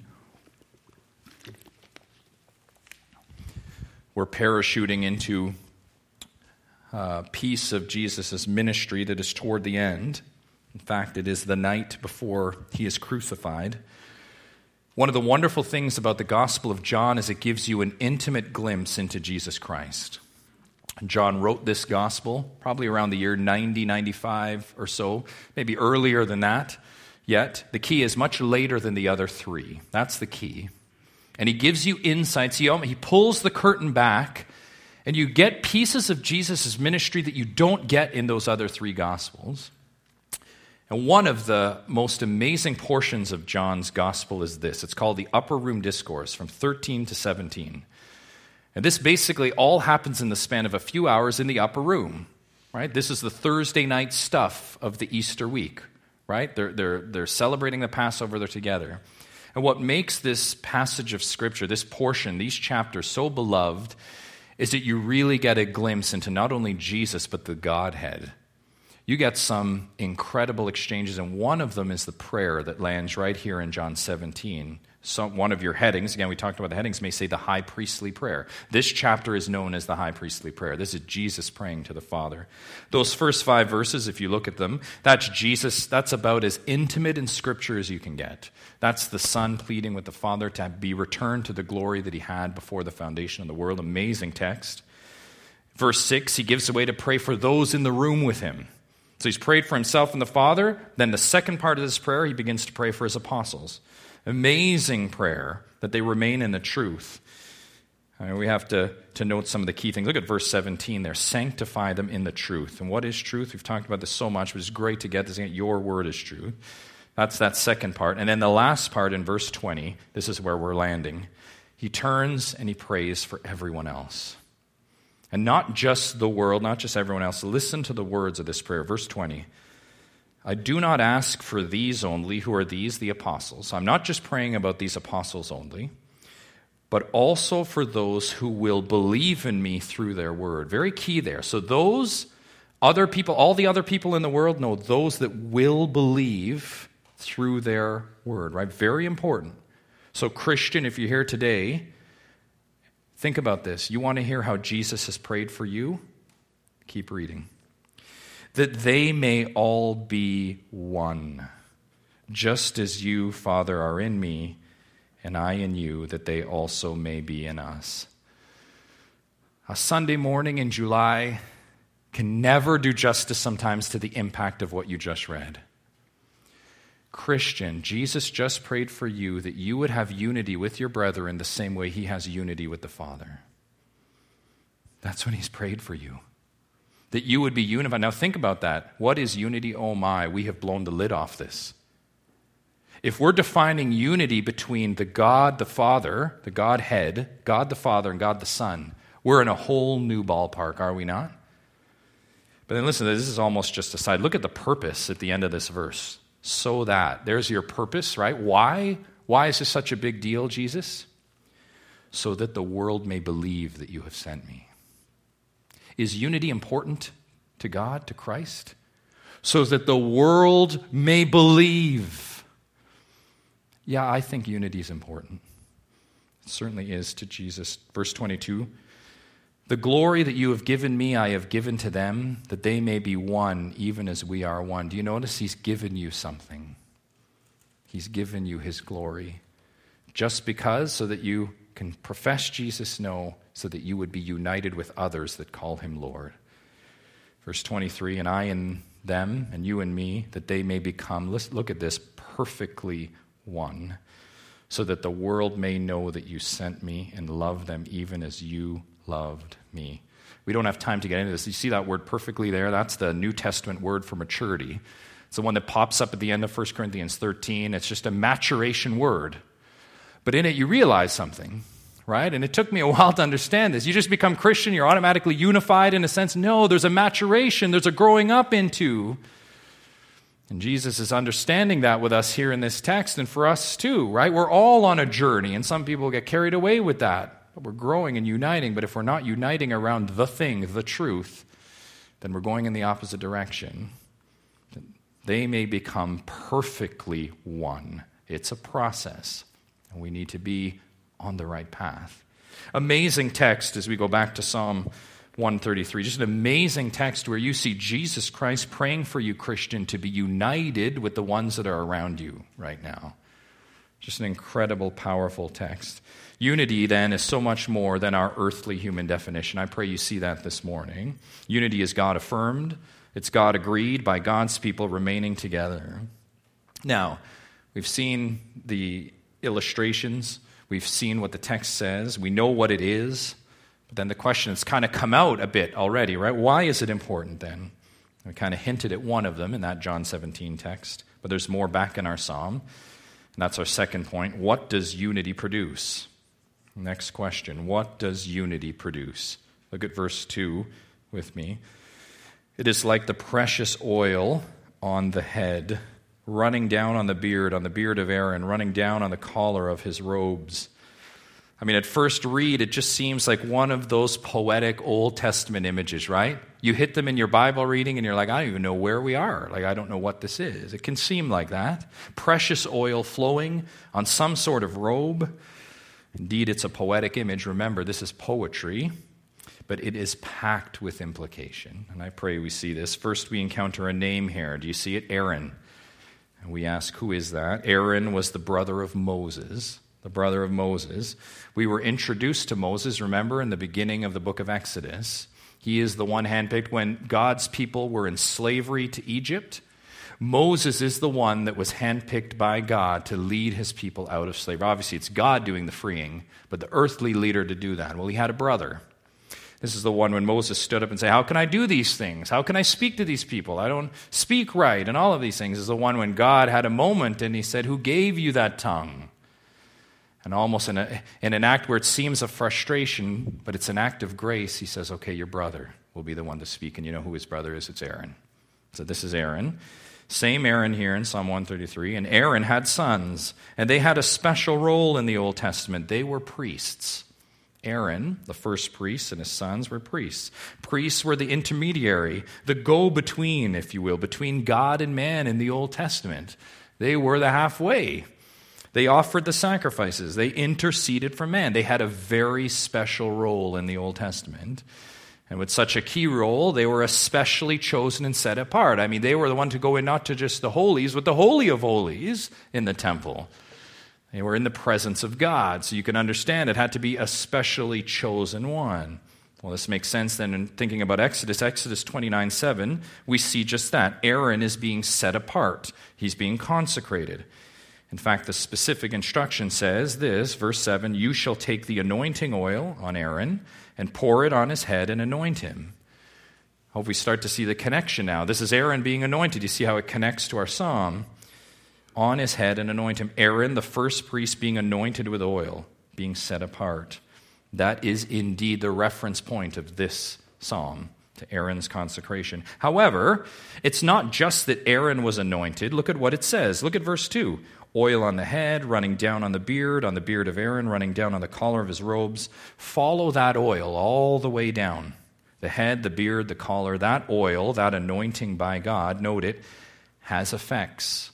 [SPEAKER 1] We're parachuting into a piece of Jesus' ministry that is toward the end. In fact, it is the night before he is crucified. One of the wonderful things about the Gospel of John is it gives you an intimate glimpse into Jesus Christ. John wrote this Gospel probably around the year ninety, ninety-five or so, maybe earlier than that. Yet, the key is much later than the other three. That's the key. And he gives you insights. He, he pulls the curtain back, and you get pieces of Jesus' ministry that you don't get in those other three Gospels. And one of the most amazing portions of John's Gospel is this. It's called the Upper Room Discourse from thirteen to seventeen. And this basically all happens in the span of a few hours in the upper room. Right? This is the Thursday night stuff of the Easter week. Right? They're, they're, they're celebrating the Passover, they're together. And what makes this passage of Scripture, this portion, these chapters so beloved is that you really get a glimpse into not only Jesus, but the Godhead. you get some incredible exchanges, and one of them is the prayer that lands right here in John seventeen. So one of your headings, again, we talked about the headings, may say the high priestly prayer. This chapter is known as the high priestly prayer. This is Jesus praying to the Father. Those first five verses, if you look at them, that's Jesus, that's about as intimate in Scripture as you can get. That's the Son pleading with the Father to be returned to the glory that he had before the foundation of the world. Amazing text. Verse six, he gives away to pray for those in the room with him. So he's prayed for himself and the Father. Then the second part of this prayer, he begins to pray for his apostles. Amazing prayer that they remain in the truth. I mean, we have to, to note some of the key things. Look at verse seventeen there. Sanctify them in the truth. And what is truth? We've talked about this so much, but it's great to get this. Your word is truth. That's that second part. And then the last part in verse twenty, this is where we're landing. He turns and he prays for everyone else. And not just the world, not just everyone else. Listen to the words of this prayer. Verse twenty. I do not ask for these only. Who are these? The apostles. I'm not just praying about these apostles only, but also for those who will believe in me through their word. Very key there. So those other people, all the other people in the world, know those that will believe through their word, right? Very important. So Christian, if you're here today, think about this. You want to hear how Jesus has prayed for you? Keep reading. That they may all be one, just as you, Father, are in me, and I in you, that they also may be in us. A Sunday morning in July can never do justice sometimes to the impact of what you just read. Christian, Jesus just prayed for you that you would have unity with your brethren the same way he has unity with the Father. That's when he's prayed for you. That you would be unified. Now think about that. What is unity? Oh my, we have blown the lid off this. If we're defining unity between the God the Father, the Godhead, God the Father and God the Son, we're in a whole new ballpark, are we not? But then listen, this is almost just a side. Look at the purpose at the end of this verse. So that, there's your purpose, right? Why? Why is this such a big deal, Jesus? So that the world may believe that you have sent me. Is unity important to God, to Christ? So that the world may believe. Yeah, I think unity is important. It certainly is to Jesus. Verse twenty-two, the glory that you have given me, I have given to them, that they may be one, even as we are one. Do you notice he's given you something? He's given you his glory. Just because, so that you can profess Jesus? No, so that you would be united with others that call him Lord. Verse twenty-three, and I in them, and you in me, that they may become, let's look at this, perfectly one, so that the world may know that you sent me and love them even as you loved me. We don't have time to get into this. You see that word perfectly there? That's the New Testament word for maturity. It's the one that pops up at the end of First Corinthians thirteen. It's just a maturation word. But in it, you realize something, right? And it took me a while to understand this. You just become Christian, you're automatically unified in a sense. No, there's a maturation, there's a growing up into. And Jesus is understanding that with us here in this text, and for us too, right? We're all on a journey, and some people get carried away with that. But we're growing and uniting. But if we're not uniting around the thing, the truth, then we're going in the opposite direction. They may become perfectly one. It's a process. And we need to be on the right path. Amazing text as we go back to Psalm one thirty-three. Just an amazing text where you see Jesus Christ praying for you, Christian, to be united with the ones that are around you right now. Just an incredible, powerful text. Unity, then, is so much more than our earthly human definition. I pray you see that this morning. Unity is God affirmed. It's God agreed by God's people remaining together. Now, we've seen the illustrations. We've seen what the text says. We know what it is. But then the question has kind of come out a bit already, right? Why is it important then? We kind of hinted at one of them in that John seventeen text. But there's more back in our psalm. And that's our second point. What does unity produce? Next question. What does unity produce? Look at verse two with me. It is like the precious oil on the head, running down on the beard, on the beard of Aaron, running down on the collar of his robes. I mean, at first read, it just seems like one of those poetic Old Testament images, right? You hit them in your Bible reading and you're like, I don't even know where we are. Like, I don't know what this is. It can seem like that. Precious oil flowing on some sort of robe. Indeed, it's a poetic image. Remember, this is poetry, but it is packed with implication. And I pray we see this. First, we encounter a name here. Do you see it? Aaron. And we ask, who is that? Aaron was the brother of Moses. The brother of Moses. We were introduced to Moses, remember, in the beginning of the book of Exodus. He is the one handpicked. When God's people were in slavery to Egypt, Moses is the one that was handpicked by God to lead his people out of slavery. Obviously, it's God doing the freeing, but the earthly leader to do that. Well, he had a brother. This is the one when Moses stood up and said, how can I do these things? How can I speak to these people? I don't speak right, and all of these things. This is the one when God had a moment and he said, who gave you that tongue? And almost in, a, in an act where it seems a frustration, but it's an act of grace, he says, okay, your brother will be the one to speak. And you know who his brother is? It's Aaron. So this is Aaron. Same Aaron here in Psalm one thirty-three. And Aaron had sons, and they had a special role in the Old Testament. They were priests. Aaron, the first priest, and his sons were priests. Priests were the intermediary, the go-between, if you will, between God and man in the Old Testament. They were the halfway. They offered the sacrifices. They interceded for man. They had a very special role in the Old Testament. And with such a key role, they were especially chosen and set apart. I mean, they were the one to go in not to just the holies, but the Holy of Holies in the temple. They were in the presence of God. So you can understand it had to be a specially chosen one. Well, this makes sense then in thinking about Exodus. Exodus twenty-nine seven, we see just that. Aaron is being set apart. He's being consecrated. In fact, the specific instruction says this, verse seven, you shall take the anointing oil on Aaron and pour it on his head and anoint him. I hope we start to see the connection now. This is Aaron being anointed. You see how it connects to our psalm. On his head and anoint him. Aaron, the first priest, being anointed with oil, being set apart. That is indeed the reference point of this psalm, to Aaron's consecration. However, it's not just that Aaron was anointed. Look at what it says. Look at verse two. Oil on the head, running down on the beard, on the beard of Aaron, running down on the collar of his robes. Follow that oil all the way down. The head, the beard, the collar, that oil, that anointing by God, note it, has effects.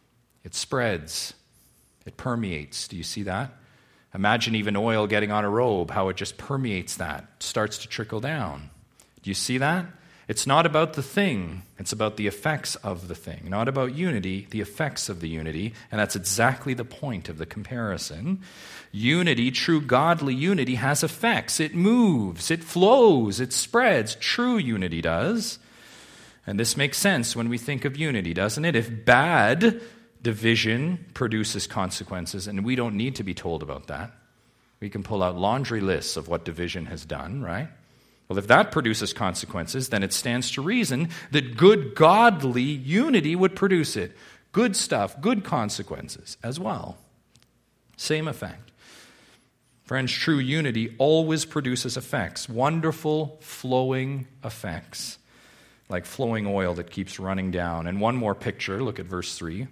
[SPEAKER 1] It spreads. It permeates. Do you see that? Imagine even oil getting on a robe, how it just permeates that, starts to trickle down. Do you see that? It's not about the thing. It's about the effects of the thing. Not about unity, the effects of the unity. And that's exactly the point of the comparison. Unity, true godly unity, has effects. It moves, it flows, it spreads. True unity does. And this makes sense when we think of unity, doesn't it? If bad division produces consequences, and we don't need to be told about that. We can pull out laundry lists of what division has done, right? Well, if that produces consequences, then it stands to reason that good, godly unity would produce it. Good stuff, good consequences as well. Same effect. Friends, true unity always produces effects, wonderful, flowing effects, like flowing oil that keeps running down. And one more picture, look at verse three.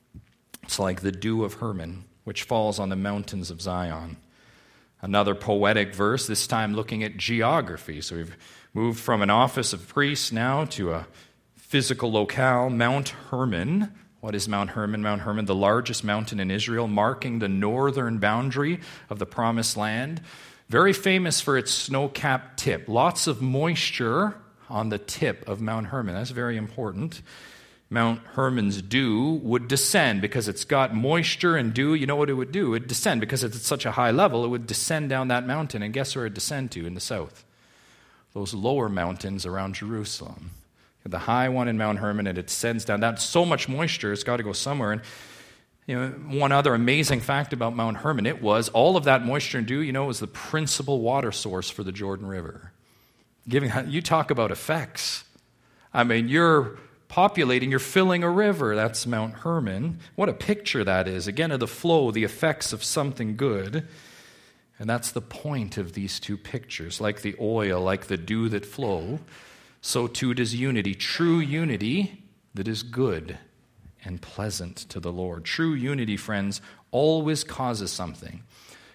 [SPEAKER 1] It's like the dew of Hermon, which falls on the mountains of Zion. Another poetic verse, this time looking at geography. So we've moved from an office of priests now to a physical locale, Mount Hermon. What is Mount Hermon? Mount Hermon, the largest mountain in Israel, marking the northern boundary of the Promised Land. Very famous for its snow-capped tip. Lots of moisture on the tip of Mount Hermon. That's very important. Mount Hermon's dew would descend because it's got moisture and dew. You know what it would do? It would descend because it's at such a high level. It would descend down that mountain. And guess where it would descend to in the south? Those lower mountains around Jerusalem. The high one in Mount Hermon, and it descends down. That's so much moisture, it's got to go somewhere. And you know, one other amazing fact about Mount Hermon, it was all of that moisture and dew, you know, it was the principal water source for the Jordan River. Giving, you talk about effects. I mean, you're populating, you're filling a river. That's Mount Hermon. What a picture that is. Again, of the flow, the effects of something good. And that's the point of these two pictures. Like the oil, like the dew that flow, so too does unity. True unity that is good and pleasant to the Lord. True unity, friends, always causes something.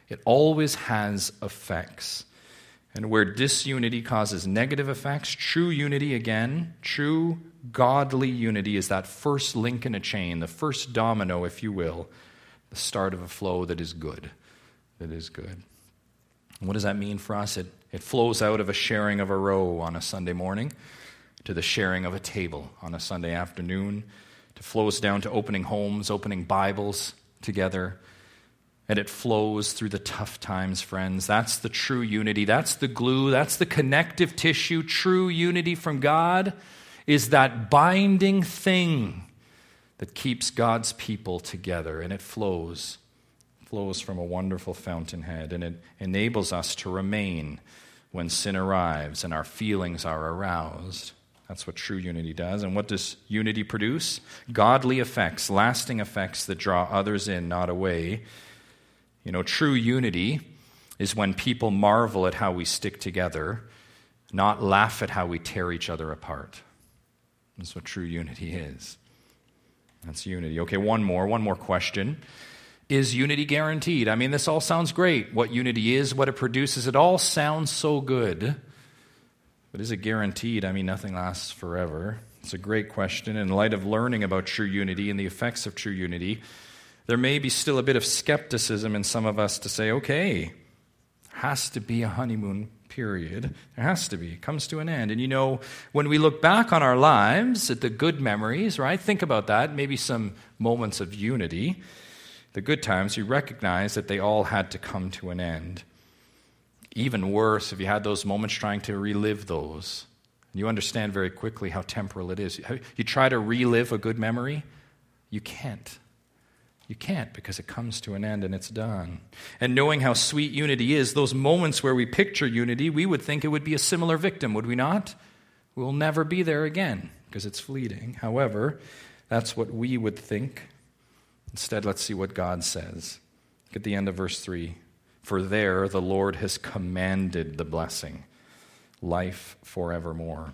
[SPEAKER 1] It always has effects. And where disunity causes negative effects, true unity, again, true godly unity is that first link in a chain, the first domino, if you will, the start of a flow that is good, that is good. And what does that mean for us? It, it flows out of a sharing of a row on a Sunday morning to the sharing of a table on a Sunday afternoon. It flows down to opening homes, opening Bibles together. And it flows through the tough times, friends. That's the true unity. That's the glue. That's the connective tissue. True unity from God is that binding thing that keeps God's people together. And it flows, flows from a wonderful fountainhead. And it enables us to remain when sin arrives and our feelings are aroused. That's what true unity does. And what does unity produce? Godly effects, lasting effects that draw others in, not away. You know, true unity is when people marvel at how we stick together, not laugh at how we tear each other apart. That's what true unity is. That's unity. Okay, one more, one more question. Is unity guaranteed? I mean, this all sounds great. What unity is, what it produces, it all sounds so good. But is it guaranteed? I mean, nothing lasts forever. It's a great question. In light of learning about true unity and the effects of true unity, there may be still a bit of skepticism in some of us to say, okay, has to be a honeymoon period. There has to be. It comes to an end. And you know, when we look back on our lives at the good memories, right? Think about that. Maybe some moments of unity. The good times, you recognize that they all had to come to an end. Even worse, if you had those moments trying to relive those, you understand very quickly how temporal it is. You try to relive a good memory, you can't. You can't, because it comes to an end and it's done. And knowing how sweet unity is, those moments where we picture unity, we would think it would be a similar victim, would we not? We'll never be there again because it's fleeting. However, that's what we would think. Instead, let's see what God says. Look at the end of verse three. For there the Lord has commanded the blessing, life forevermore.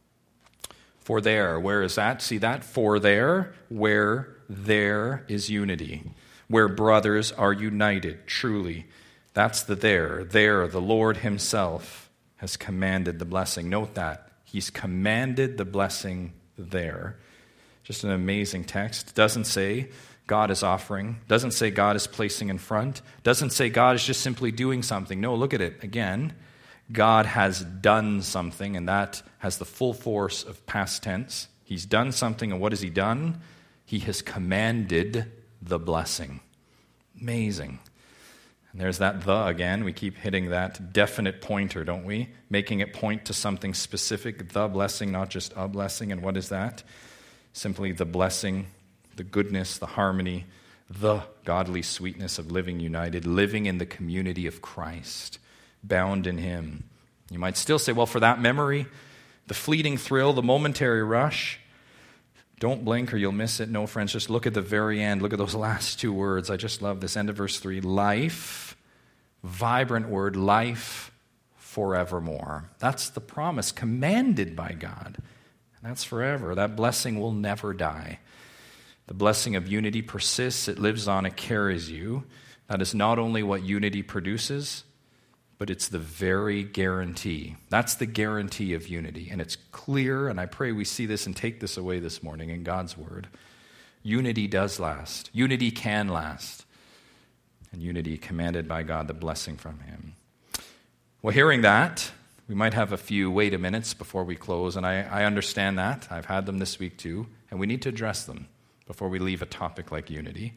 [SPEAKER 1] For there, where is that? See that? For there, where there is unity, where brothers are united, truly. That's the there. There, the Lord himself has commanded the blessing. Note that. He's commanded the blessing there. Just an amazing text. Doesn't say God is offering. Doesn't say God is placing in front. Doesn't say God is just simply doing something. No, look at it again. God has done something, and that has the full force of past tense. He's done something, and what has he done? He has commanded the blessing. Amazing. And there's that the again. We keep hitting that definite pointer, don't we? Making it point to something specific. The blessing, not just a blessing. And what is that? Simply the blessing, the goodness, the harmony, the godly sweetness of living united, living in the community of Christ, bound in him. You might still say, well, for that memory, the fleeting thrill, the momentary rush, don't blink or you'll miss it. No, friends, just look at the very end. Look at those last two words. I just love this. End of verse three. Life, vibrant word, life forevermore. That's the promise commanded by God. And that's forever. That blessing will never die. The blessing of unity persists. It lives on. It carries you. That is not only what unity produces, but it's the very guarantee. That's the guarantee of unity. And it's clear, and I pray we see this and take this away this morning in God's word. Unity does last. Unity can last. And unity commanded by God, the blessing from him. Well, hearing that, we might have a few wait a minutes before we close, and I, I understand that. I've had them this week too, and we need to address them before we leave a topic like unity.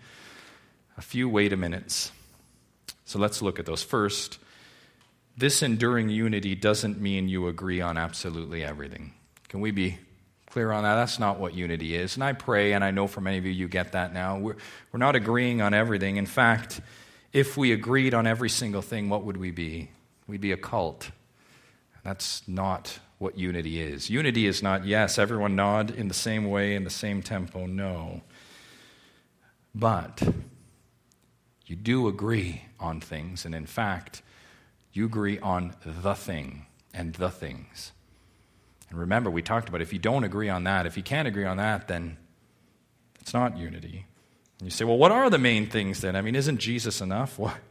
[SPEAKER 1] A few wait a minutes. So let's look at those. First, this enduring unity doesn't mean you agree on absolutely everything. Can we be clear on that? That's not what unity is. And I pray, and I know for many of you, you get that now. We're, we're not agreeing on everything. In fact, if we agreed on every single thing, what would we be? We'd be a cult. That's not what unity is. Unity is not, yes, everyone nod in the same way, in the same tempo. No. But you do agree on things, and in fact, you agree on the thing and the things. And remember, we talked about if you don't agree on that, if you can't agree on that, then it's not unity. And you say, well, what are the main things then? I mean, isn't Jesus enough? Well,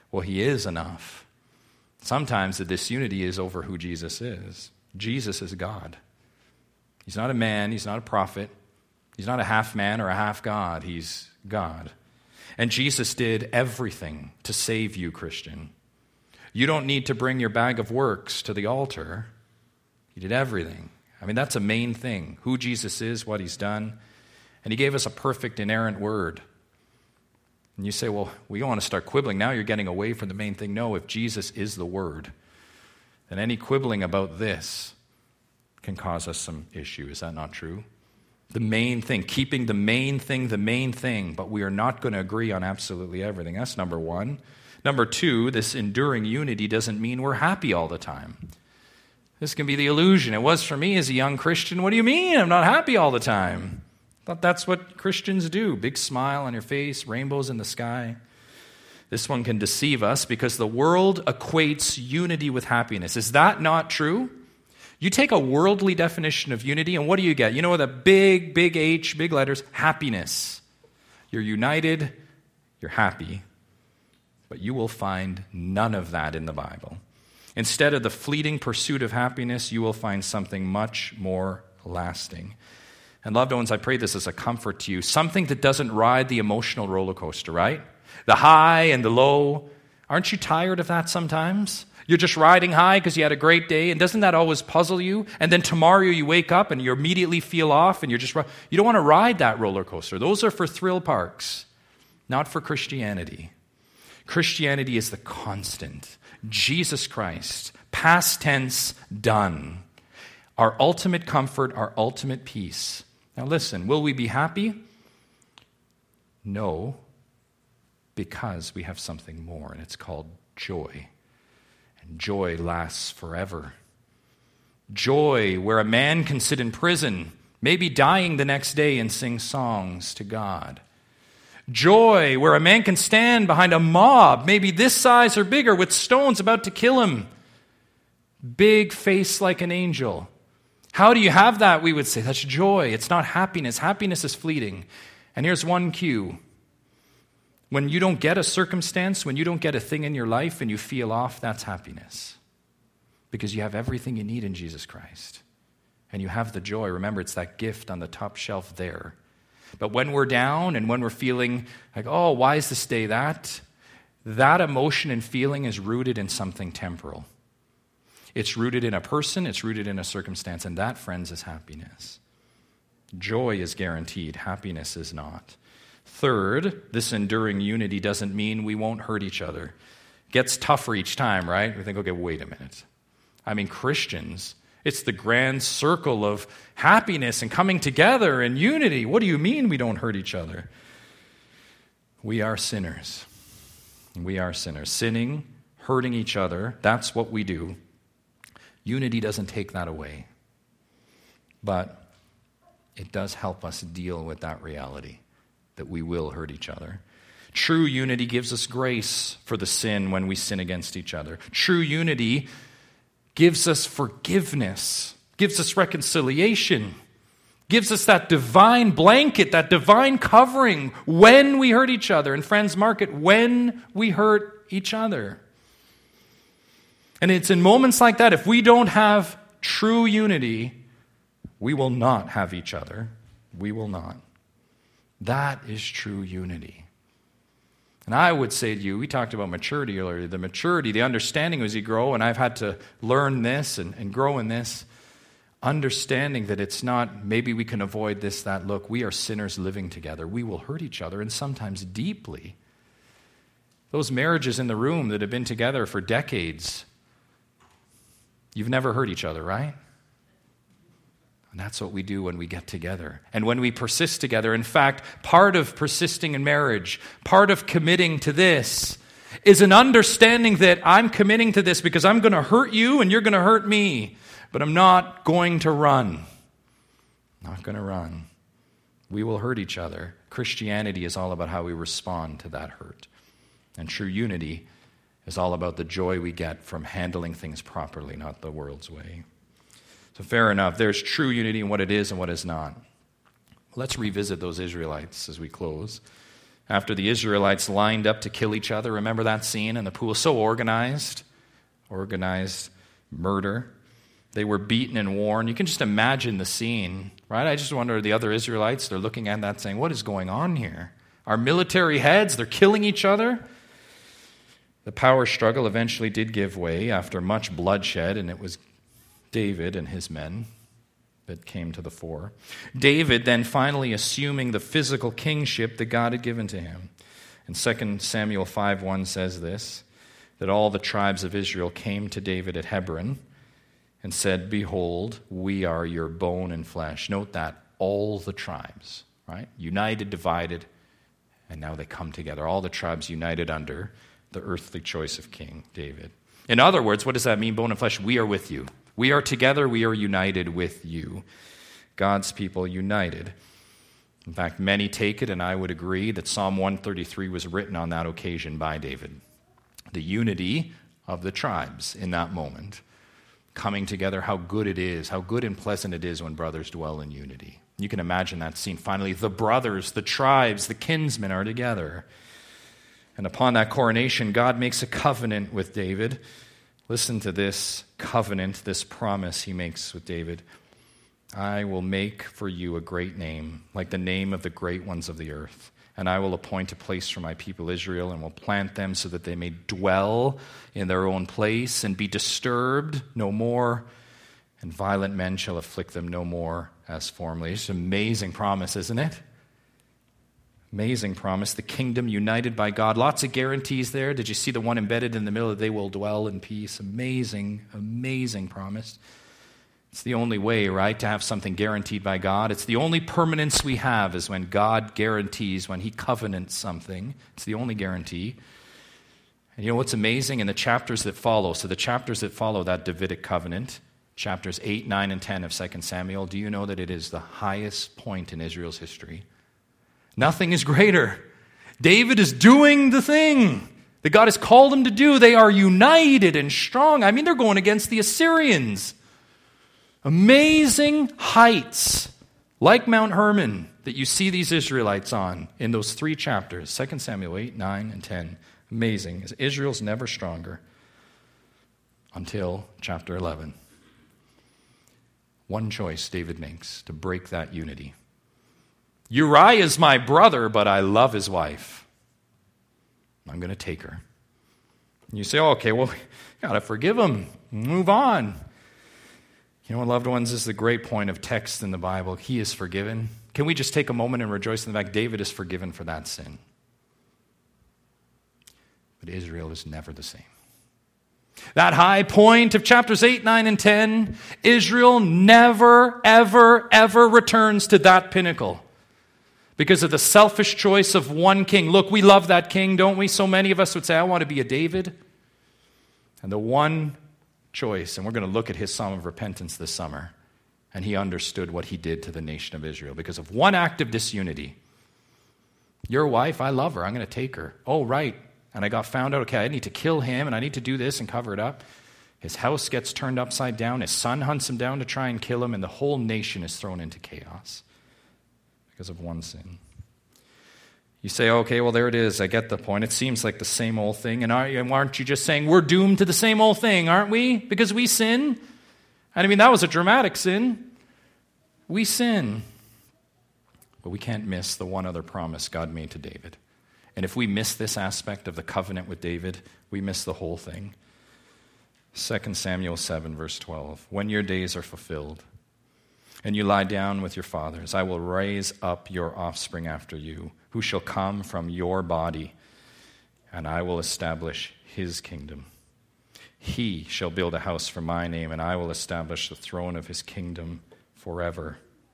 [SPEAKER 1] Well, he is enough. Sometimes the disunity is over who Jesus is. Jesus is God. He's not a man. He's not a prophet. He's not a half man or a half God. He's God. And Jesus did everything to save you, Christian. You don't need to bring your bag of works to the altar. He did everything. I mean, that's a main thing. Who Jesus is, what he's done. And he gave us a perfect, inerrant word. And you say, well, we don't want to start quibbling. Now you're getting away from the main thing. No, if Jesus is the word, then any quibbling about this can cause us some issue. Is that not true? The main thing, keeping the main thing the main thing, but we are not going to agree on absolutely everything. That's number one. Number two, this enduring unity doesn't mean we're happy all the time. This can be the illusion. It was for me as a young Christian. What do you mean I'm not happy all the time? I thought that's what Christians do. Big smile on your face, rainbows in the sky. This one can deceive us because the world equates unity with happiness. Is that not true? You take a worldly definition of unity, and what do you get? You know, the big, big H, big letters, happiness. You're united, you're happy. But you will find none of that in the Bible. Instead of the fleeting pursuit of happiness, you will find something much more lasting. And loved ones, I pray this as a comfort to you. Something that doesn't ride the emotional roller coaster, right? The high and the low. Aren't you tired of that sometimes? You're just riding high because you had a great day, and doesn't that always puzzle you? And then tomorrow you wake up and you immediately feel off, and you're just, you don't want to ride that roller coaster. Those are for thrill parks, not for Christianity. Christianity is the constant. Jesus Christ, past tense, done. Our ultimate comfort, our ultimate peace. Now listen, will we be happy? No, because we have something more, and it's called joy. And joy lasts forever. Joy where a man can sit in prison, maybe dying the next day, and sing songs to God. Joy where a man can stand behind a mob, maybe this size or bigger, with stones about to kill him. Big face like an angel. How do you have that? We would say that's joy. It's not happiness. Happiness is fleeting. And here's one cue. When you don't get a circumstance, when you don't get a thing in your life and you feel off, that's happiness. Because you have everything you need in Jesus Christ. And you have the joy. Remember, it's that gift on the top shelf there. But when we're down and when we're feeling like, oh, why is this day that? That emotion and feeling is rooted in something temporal. It's rooted in a person, it's rooted in a circumstance, and that, friends, is happiness. Joy is guaranteed, happiness is not. Third, this enduring unity doesn't mean we won't hurt each other. It gets tougher each time, right? We think, okay, wait a minute. I mean, Christians, it's the grand circle of happiness and coming together and unity. What do you mean we don't hurt each other? We are sinners. We are sinners. Sinning, hurting each other, that's what we do. Unity doesn't take that away. But it does help us deal with that reality that we will hurt each other. True unity gives us grace for the sin when we sin against each other. True unity gives us forgiveness, gives us reconciliation, gives us that divine blanket, that divine covering when we hurt each other. And friends, mark it, when we hurt each other. And it's in moments like that, if we don't have true unity, we will not have each other. We will not. That is true unity. And I would say to you, we talked about maturity earlier, the maturity, the understanding as you grow, and I've had to learn this and, and grow in this, understanding that it's not, maybe we can avoid this, that. Look, we are sinners living together. We will hurt each other, and sometimes deeply. Those marriages in the room that have been together for decades, you've never hurt each other, right? And that's what we do when we get together. And when we persist together, in fact, part of persisting in marriage, part of committing to this, is an understanding that I'm committing to this because I'm going to hurt you and you're going to hurt me. But I'm not going to run. Not going to run. We will hurt each other. Christianity is all about how we respond to that hurt. And true unity is all about the joy we get from handling things properly, not the world's way. So fair enough, there's true unity in what it is and what is not. Let's revisit those Israelites as we close. after the Israelites lined up to kill each other. Remember that scene in the pool? So organized, organized murder. They were beaten and worn. You can just imagine the scene, right? I just wonder, the other Israelites, they're looking at that saying, what is going on here? Our military heads, they're killing each other. The power struggle eventually did give way after much bloodshed, and it was David and his men that came to the fore. David then finally assuming the physical kingship that God had given to him. And Second Samuel five one says this, that all the tribes of Israel came to David at Hebron and said, behold, we are your bone and flesh. Note that, all the tribes, right? United, divided, and now they come together. All the tribes united under the earthly choice of King David. In other words, what does that mean, bone and flesh? We are with you. We are together, we are united with you. God's people united. In fact, many take it, and I would agree, that Psalm one thirty-three was written on that occasion by David. The unity of the tribes in that moment. Coming together, how good it is, how good and pleasant it is when brothers dwell in unity. You can imagine that scene. Finally, the brothers, the tribes, the kinsmen are together. And upon that coronation, God makes a covenant with David. Listen to this covenant, this promise he makes with David. I will make for you a great name, like the name of the great ones of the earth. And I will appoint a place for my people Israel, and will plant them so that they may dwell in their own place and be disturbed no more. And violent men shall afflict them no more as formerly. It's an amazing promise, isn't it? Amazing promise. The kingdom united by God. Lots of guarantees there. Did you see the one embedded in the middle? They will dwell in peace. Amazing, amazing promise. It's the only way, right, to have something guaranteed by God. It's the only permanence we have is when God guarantees, when he covenants something. It's the only guarantee. And you know what's amazing? In the chapters that follow, so the chapters that follow that Davidic covenant, chapters eight, nine, and ten of Second Samuel, do you know that it is the highest point in Israel's history? Nothing is greater. David is doing the thing that God has called him to do. They are united and strong. I mean, they're going against the Assyrians. Amazing heights, like Mount Hermon, that you see these Israelites on in those three chapters, Second Samuel eight, nine, and ten. Amazing. Israel's never stronger until chapter eleven. One choice David makes to break that unity. Uriah is my brother, but I love his wife. I'm going to take her. And you say, oh, okay, well, you got to forgive him. Move on. You know, loved ones, this is the great point of text in the Bible. He is forgiven. Can we just take a moment and rejoice in the fact David is forgiven for that sin? But Israel is never the same. That high point of chapters eight, nine, and ten, Israel never, ever, ever returns to that pinnacle because of the selfish choice of one king. Look, we love that king, don't we? So many of us would say, I want to be a David. And the one choice, and we're going to look at his psalm of repentance this summer, and he understood what he did to the nation of Israel because of one act of disunity. Your wife, I love her, I'm going to take her. Oh, right. And I got found out, okay, I need to kill him, and I need to do this and cover it up. His house gets turned upside down, his son hunts him down to try and kill him, and the whole nation is thrown into chaos because of one sin. You say, okay, well, there it is. I get the point. It seems like the same old thing. And aren't you just saying we're doomed to the same old thing, aren't we? Because we sin. And I mean, that was a dramatic sin. We sin. But we can't miss the one other promise God made to David. And if we miss this aspect of the covenant with David, we miss the whole thing. Second Samuel seven, verse twelve. When your days are fulfilled, and you lie down with your fathers, I will raise up your offspring after you, who shall come from your body, and I will establish his kingdom. He shall build a house for my name, and I will establish the throne of his kingdom forever.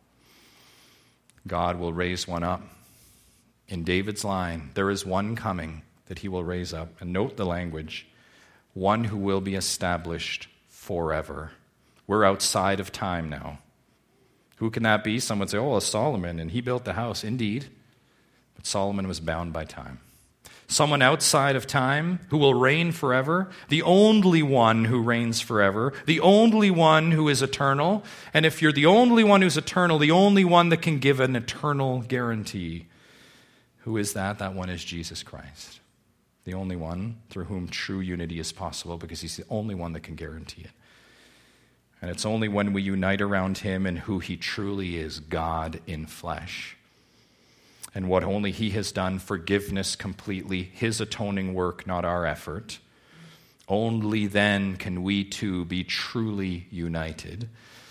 [SPEAKER 1] God will raise one up. In David's line, there is one coming that he will raise up. And note the language. One who will be established forever. We're outside of time now. Who can that be? Some would say, oh, it's Solomon, and he built the house. Indeed. But Solomon was bound by time. Someone outside of time who will reign forever. The only one who reigns forever. The only one who is eternal. And if you're the only one who's eternal, the only one that can give an eternal guarantee. Who is that? That one is Jesus Christ, the only one through whom true unity is possible, because he's the only one that can guarantee it. And it's only when we unite around him and who he truly is, God in flesh, and what only he has done, forgiveness completely, his atoning work, not our effort. Only then can we too be truly united.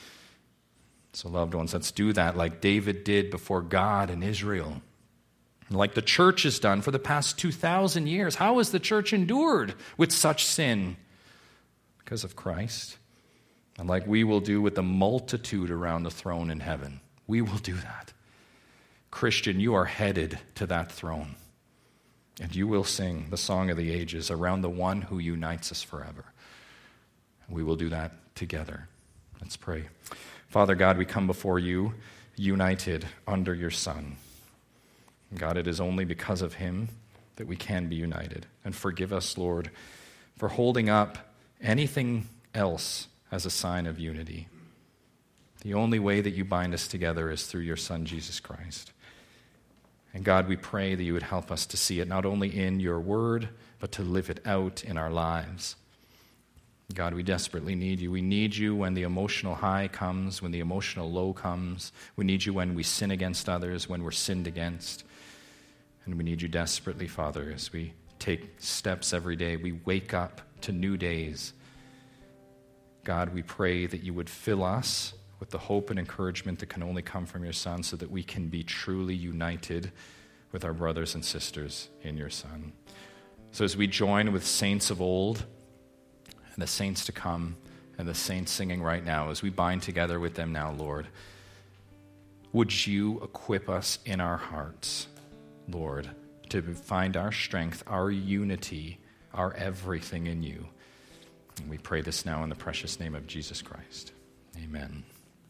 [SPEAKER 1] So, loved ones, let's do that like David did before God and Israel, like the church has done for the past two thousand years. How has the church endured with such sin? Because of Christ. And like we will do with the multitude around the throne in heaven. We will do that. Christian, you are headed to that throne. And you will sing the song of the ages around the one who unites us forever. We will do that together. Let's pray. Father God, we come before you united under your Son. God, it is only because of him that we can be united. And forgive us, Lord, for holding up anything else as a sign of unity. The only way that you bind us together is through your Son, Jesus Christ. And God, we pray that you would help us to see it not only in your word, but to live it out in our lives. God, we desperately need you. We need you when the emotional high comes, when the emotional low comes. We need you when we sin against others, when we're sinned against. And we need you desperately, Father, as we take steps every day. We wake up to new days. God, we pray that you would fill us with the hope and encouragement that can only come from your Son, so that we can be truly united with our brothers and sisters in your Son. So as we join with saints of old and the saints to come and the saints singing right now, as we bind together with them now, Lord, would you equip us in our hearts, Lord, to find our strength, our unity, our everything in you. And we pray this now in the precious name of Jesus Christ. Amen.